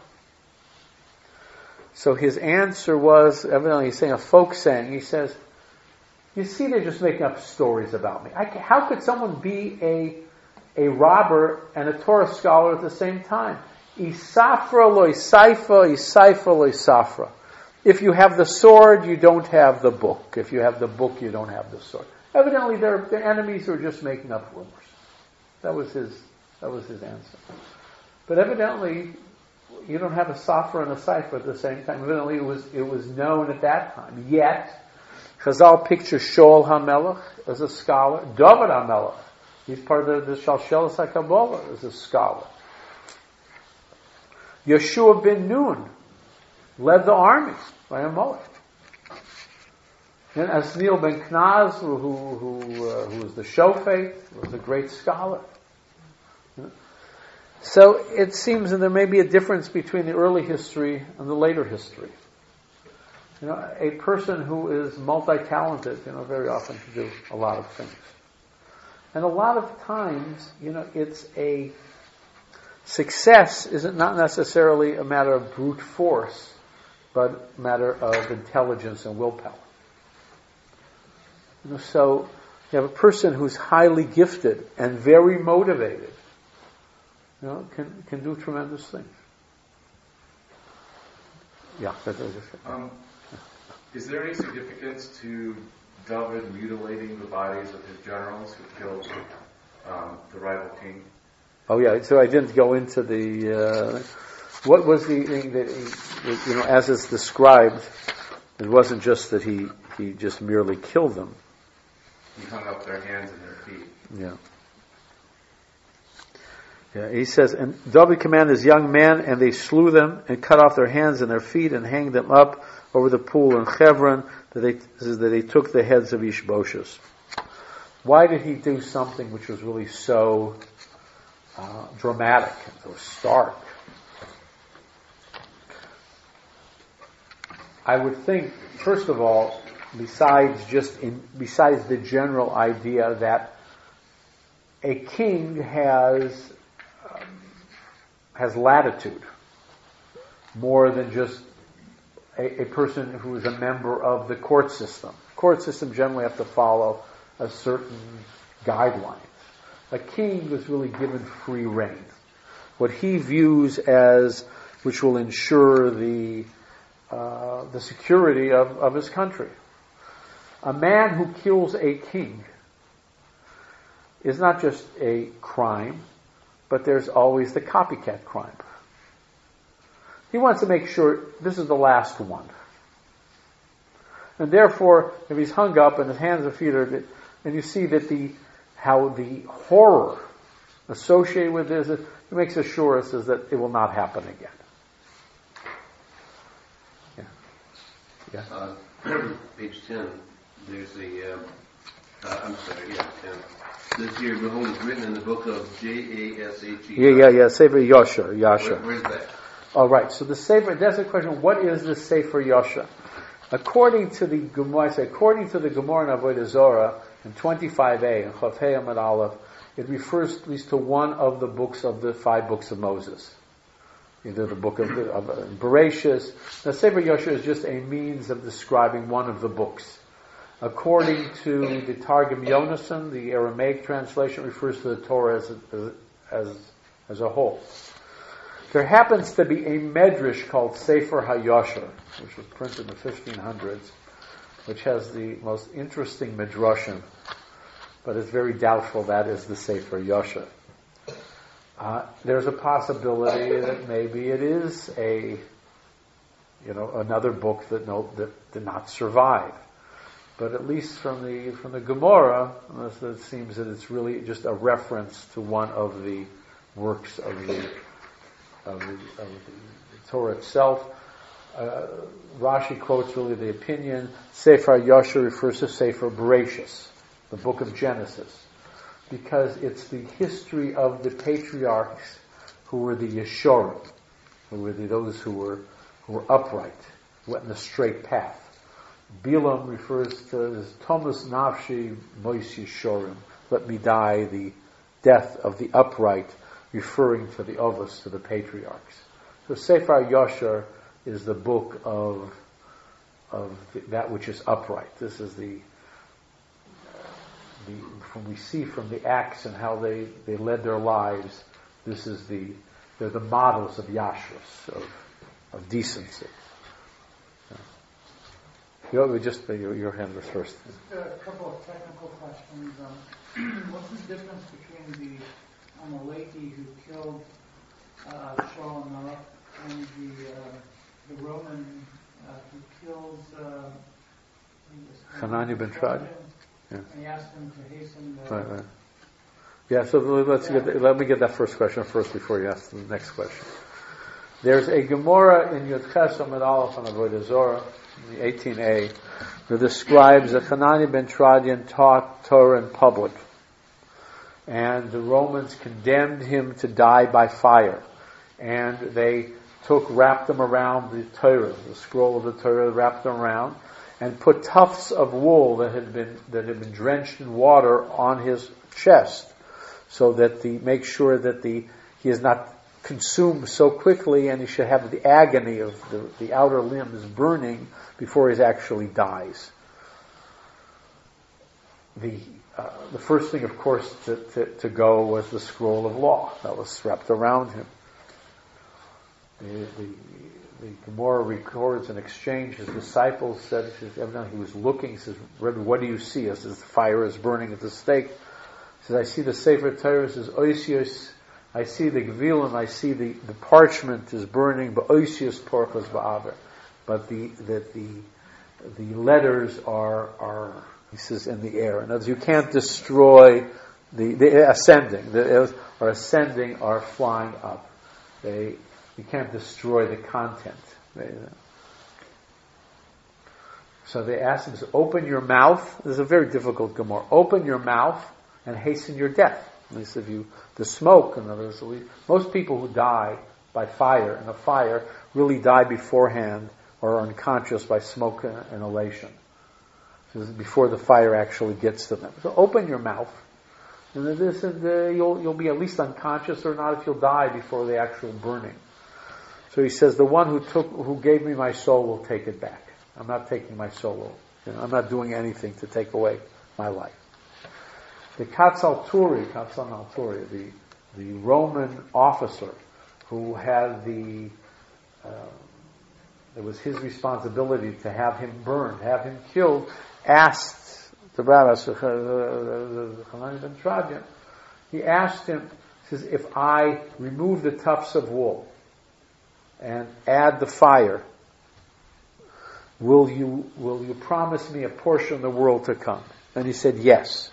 So his answer was, evidently he's saying a folk saying, he says, you see, they're just making up stories about me. I can, how could someone be a a robber and a Torah scholar at the same time? Isafra lo isaifa, isaifa lo isafra. If you have the sword, you don't have the book. If you have the book, you don't have the sword. Evidently, their their enemies were just making up rumors. That was his that was his answer. But evidently, you don't have a safra and a saifa at the same time. Evidently, it was it was known at that time. Yet, Chazal pictures Shaul HaMelech as a scholar. David HaMelech, he's part of the, the Shalshelas HaKabbalah, as a scholar. Yeshua ben Nun led the armies by a Molech. And Asniel ben Knaz, who who who, uh, who was the Shofet, was a great scholar. So it seems that there may be a difference between the early history and the later history. You know, a person who is multi-talented, you know, very often can do a lot of things. And a lot of times, you know, it's a success isn't not necessarily a matter of brute force, but a matter of intelligence and willpower. You know, so you have a person who's highly gifted and very motivated, you know, can can do tremendous things. Yeah, that's what I just said. Um, is there any significance to David mutilating the bodies of his generals who killed um, the rival king? Oh yeah, so I didn't go into the, uh, what was the thing that, he, you know, as it's described, it wasn't just that he, he just merely killed them. He hung up their hands and their feet. Yeah. Yeah, he says, and David commanded his young men, and they slew them, and cut off their hands and their feet, and hanged them up over the pool in Hebron, that they, that they took the heads of Ishbosheth. Why did he do something which was really so uh, dramatic, so stark? I would think, first of all, besides just in, besides the general idea that a king has um, has latitude more than just a, a person who is a member of the court system. Court system generally have to follow a certain guidelines. A king was really given free rein. What he views as which will ensure the uh, the security of, of his country. A man who kills a king is not just a crime, but there's always the copycat crime. He wants to make sure this is the last one. And therefore, if he's hung up and his hands and feet are, and you see that the, how the horror associated with this, it makes assurances that it will not happen again. Yeah. Yeah. Uh, page ten, there's a, uh, uh, I'm sorry, yeah, ten. This here, behold, is written in the book of J A S H E. Yeah, yeah, yeah, Sefer Yosher, Yasher. Where, where's that? All right, so the Sefer, that's the question, what is the Sefer Yosher? According to the Gemara, according to the Gemara in Avodah Zorah, in twenty-five a, in Chav Hei Amud Aleph, it refers at least to one of the books of the five books of Moses. Either the book of, the, of uh, Bereshis. The Sefer Yosher is just a means of describing one of the books. According to the Targum Yonasan, the Aramaic translation refers to the Torah as a, as, as a whole. There happens to be a medrash called Sefer HaYosher, which was printed in the fifteen hundreds, which has the most interesting midrashim, but it's very doubtful that is the Sefer Yosher. Uh, there's a possibility that maybe it is a, you know, another book that no, that did not survive. But at least from the from the Gemara, it seems that it's really just a reference to one of the works of the of the, of the Torah itself. Uh, Rashi quotes really the opinion. Sefer Yosher refers to Sefer Bereshis, the book of Genesis, because it's the history of the patriarchs who were the Yeshorim, who were the, those who were who were upright, who went in the straight path. Bilam refers to as Thomas Nafshi Mois Yeshorim, let me die the death of the upright, referring to the Ovos, to the patriarchs. So Sefer Yashar is the book of of that which is upright. This is the the from we see from the Acts and how they, they led their lives. This is the they're the models of Yashrus, of of decency. You know, just your, your hand was first. Just a couple of technical questions. Um, what's the difference between the Amaleki who killed uh, Shaul HaMelech and the uh, the Roman uh, who kills uh, Hanani ben Trajan? Yeah. And he asked him to hasten the... Right, right. Yeah, so let's get the, let me get that first question first before you ask the next question. There's a Gemara in Yud Ches Amud Aleph on Avodah Zorah, the eighteen A, that describes that Hanani ben Trajan taught Torah in public, and the Romans condemned him to die by fire, and they took, wrapped him around the Torah, the scroll of the Torah, wrapped him around, and put tufts of wool that had been that had been drenched in water on his chest, so that the make sure that the he is not consumed so quickly, and he should have the agony of the, the outer limbs burning before he actually dies. The uh, the first thing, of course, to, to, to go was the scroll of law that was wrapped around him. The, the, the Gemara records an exchange. His disciples said, evidently he was looking, he says, Rebbe, what do you see? As the fire is burning at the stake. He says, I see the Sefer Torah, says, Oisios, I see the Gvilim, I see the, the parchment is burning, but Oisios porchos ba'aver. But the, the, the, the letters are, are, he says, in the air. In other words, you can't destroy the, the ascending, the, are ascending, are flying up. They, You can't destroy the content. So they asked him, open your mouth. This is a very difficult Gemara. Open your mouth and hasten your death. And he said, if you, the smoke, in other words, most people who die by fire, in a fire, really die beforehand or are unconscious by smoke inhalation. So this is before the fire actually gets to them. So open your mouth. And this, and, uh, you'll, you'll be at least unconscious, or not if you'll die before the actual burning. So he says, the one who took, who gave me my soul will take it back. I'm not taking my soul. You know, I'm not doing anything to take away my life. The Katzal Turi, Katzal al-Turi, the, the Roman officer who had the, uh, it was his responsibility to have him burned, have him killed, asked the rabbi, Hanani ben Trajan, he asked him, he says, if I remove the tufts of wool and add the fire, will you will you promise me a portion of the world to come? And he said yes.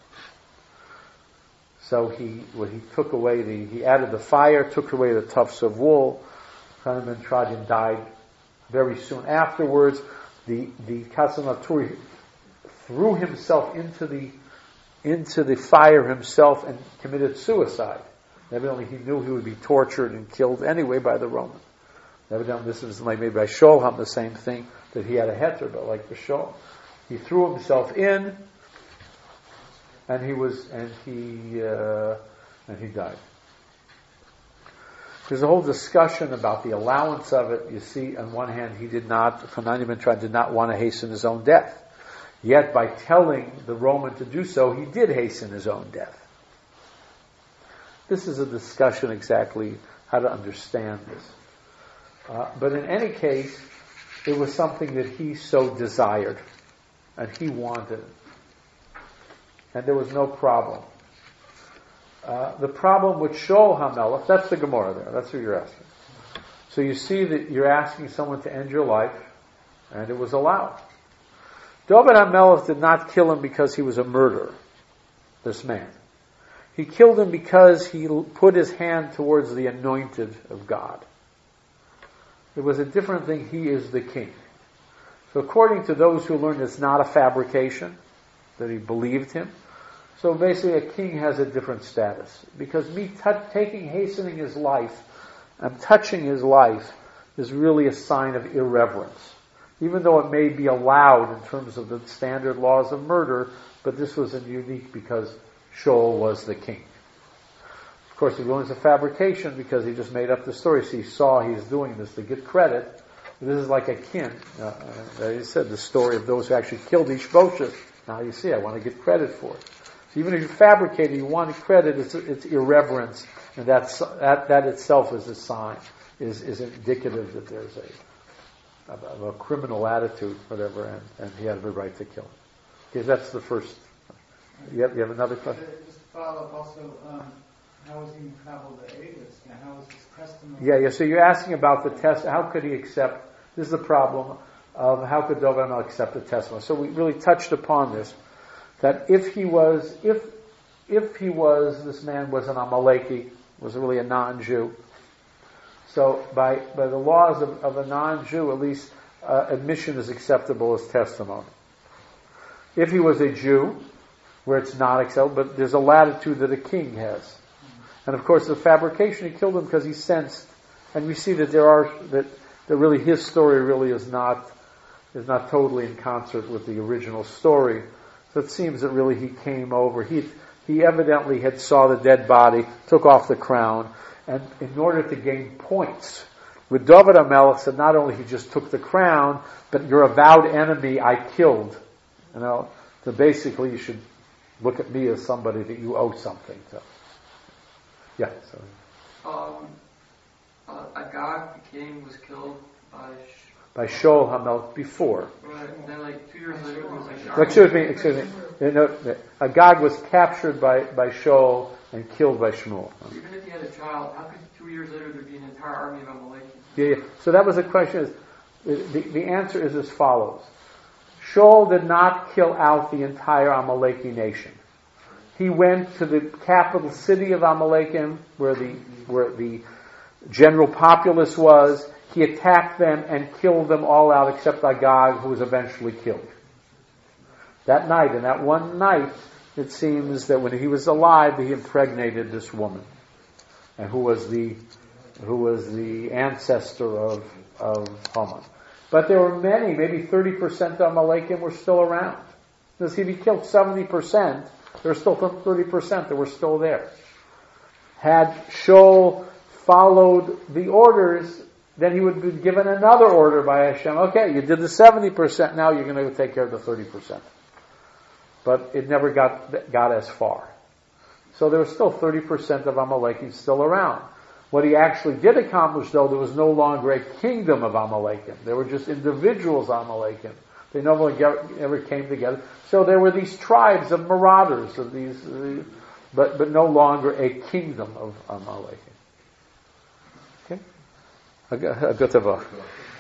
So he well, he took away the he added the fire, took away the tufts of wool. Hanani ben Trajan died very soon afterwards. The the Katzal al-Turi threw himself into the into the fire himself and committed suicide. Evidently, he knew he would be tortured and killed anyway by the Romans. Evidently, this was like maybe by Sholham, the same thing, that he had a heter, but like the Shol. He threw himself in, and he was, and he, uh, and he died. There's a whole discussion about the allowance of it. You see, on one hand, he did not, Hanani ben Trajan did not want to hasten his own death. Yet, by telling the Roman to do so, he did hasten his own death. This is a discussion exactly how to understand this. Uh, but in any case, it was something that he so desired, and he wanted, and there was no problem. Uh, the problem with Shaul HaMelech, that's the Gemara there, that's what you're asking. So you see that you're asking someone to end your life, and it was allowed. David HaMelech did not kill him because he was a murderer, this man. He killed him because he put his hand towards the anointed of God. It was a different thing. He is the king. So according to those who learned it's not a fabrication, that he believed him, so basically a king has a different status. Because me t- taking, hastening his life, and touching his life, is really a sign of irreverence. Even though it may be allowed in terms of the standard laws of murder, but this was unique because Shaul was the king. Of course, he learns a fabrication because he just made up the story. So he saw he's doing this to get credit. This is like a kin. Uh, uh, he said the story of those who actually killed Ishbosheth. Now you see, I want to get credit for it. So even if you fabricate it, you want credit, it's, it's irreverence. And that's, that, that itself is a sign, is, is indicative that there's a, of, of a criminal attitude, whatever, and, and he had the right to kill him. Okay, that's the first. You have, you have another question? Just to follow up also, um, how was he traveled to Avis? How was his testimony? Yeah, yeah. So you're asking about the test. How could he accept? This is the problem of how could David HaMelech accept the testimony. So we really touched upon this. That if he was, if if he was, this man was an Amaleki, was really a non-Jew. So by by the laws of, of a non-Jew, at least uh, admission is acceptable as testimony. If he was a Jew, where it's not acceptable, but there's a latitude that a king has. And of course, the fabrication, he killed him because he sensed, and we see that there are that that really his story really is not is not totally in concert with the original story. So it seems that really he came over. He he evidently had saw the dead body, took off the crown, and in order to gain points, with David HaMelech said not only he just took the crown, but your avowed enemy I killed. You know, so basically you should look at me as somebody that you owe something to. Yeah. So. Um, uh, Agag, the king, was killed by. Sh- By Shaul HaMelech before. Right, and then like two years later, it was like. No, excuse me, excuse me. You know, Agag was captured by, by Shaul and killed by Shmuel. Even if he had a child, how could two years later there be an entire army of Amalekite? Yeah, yeah. So that was the question. Is the, the answer is as follows. Shaul did not kill out the entire Amaleki nation. He went to the capital city of Amalekim, where the where the general populace was. He attacked them and killed them all out except Agag, who was eventually killed. That night, and that one night, it seems that when he was alive, he impregnated this woman, and who was the who was the ancestor of of Haman. But there were many, maybe thirty percent of Amalekim were still around. Because if he killed seventy percent, there were still thirty percent that were still there. Had Shaul followed the orders, then he would be given another order by Hashem. Okay, you did the seventy percent, now you're going to take care of the thirty percent. But it never got got as far. So there was still thirty percent of Amalekim still around. What he actually did accomplish, though, there was no longer a kingdom of Amalekim. There were just individuals Amalekim. They never ever came together. So there were these tribes of marauders, of these, uh, but but no longer a kingdom of Amalekim. Okay, a good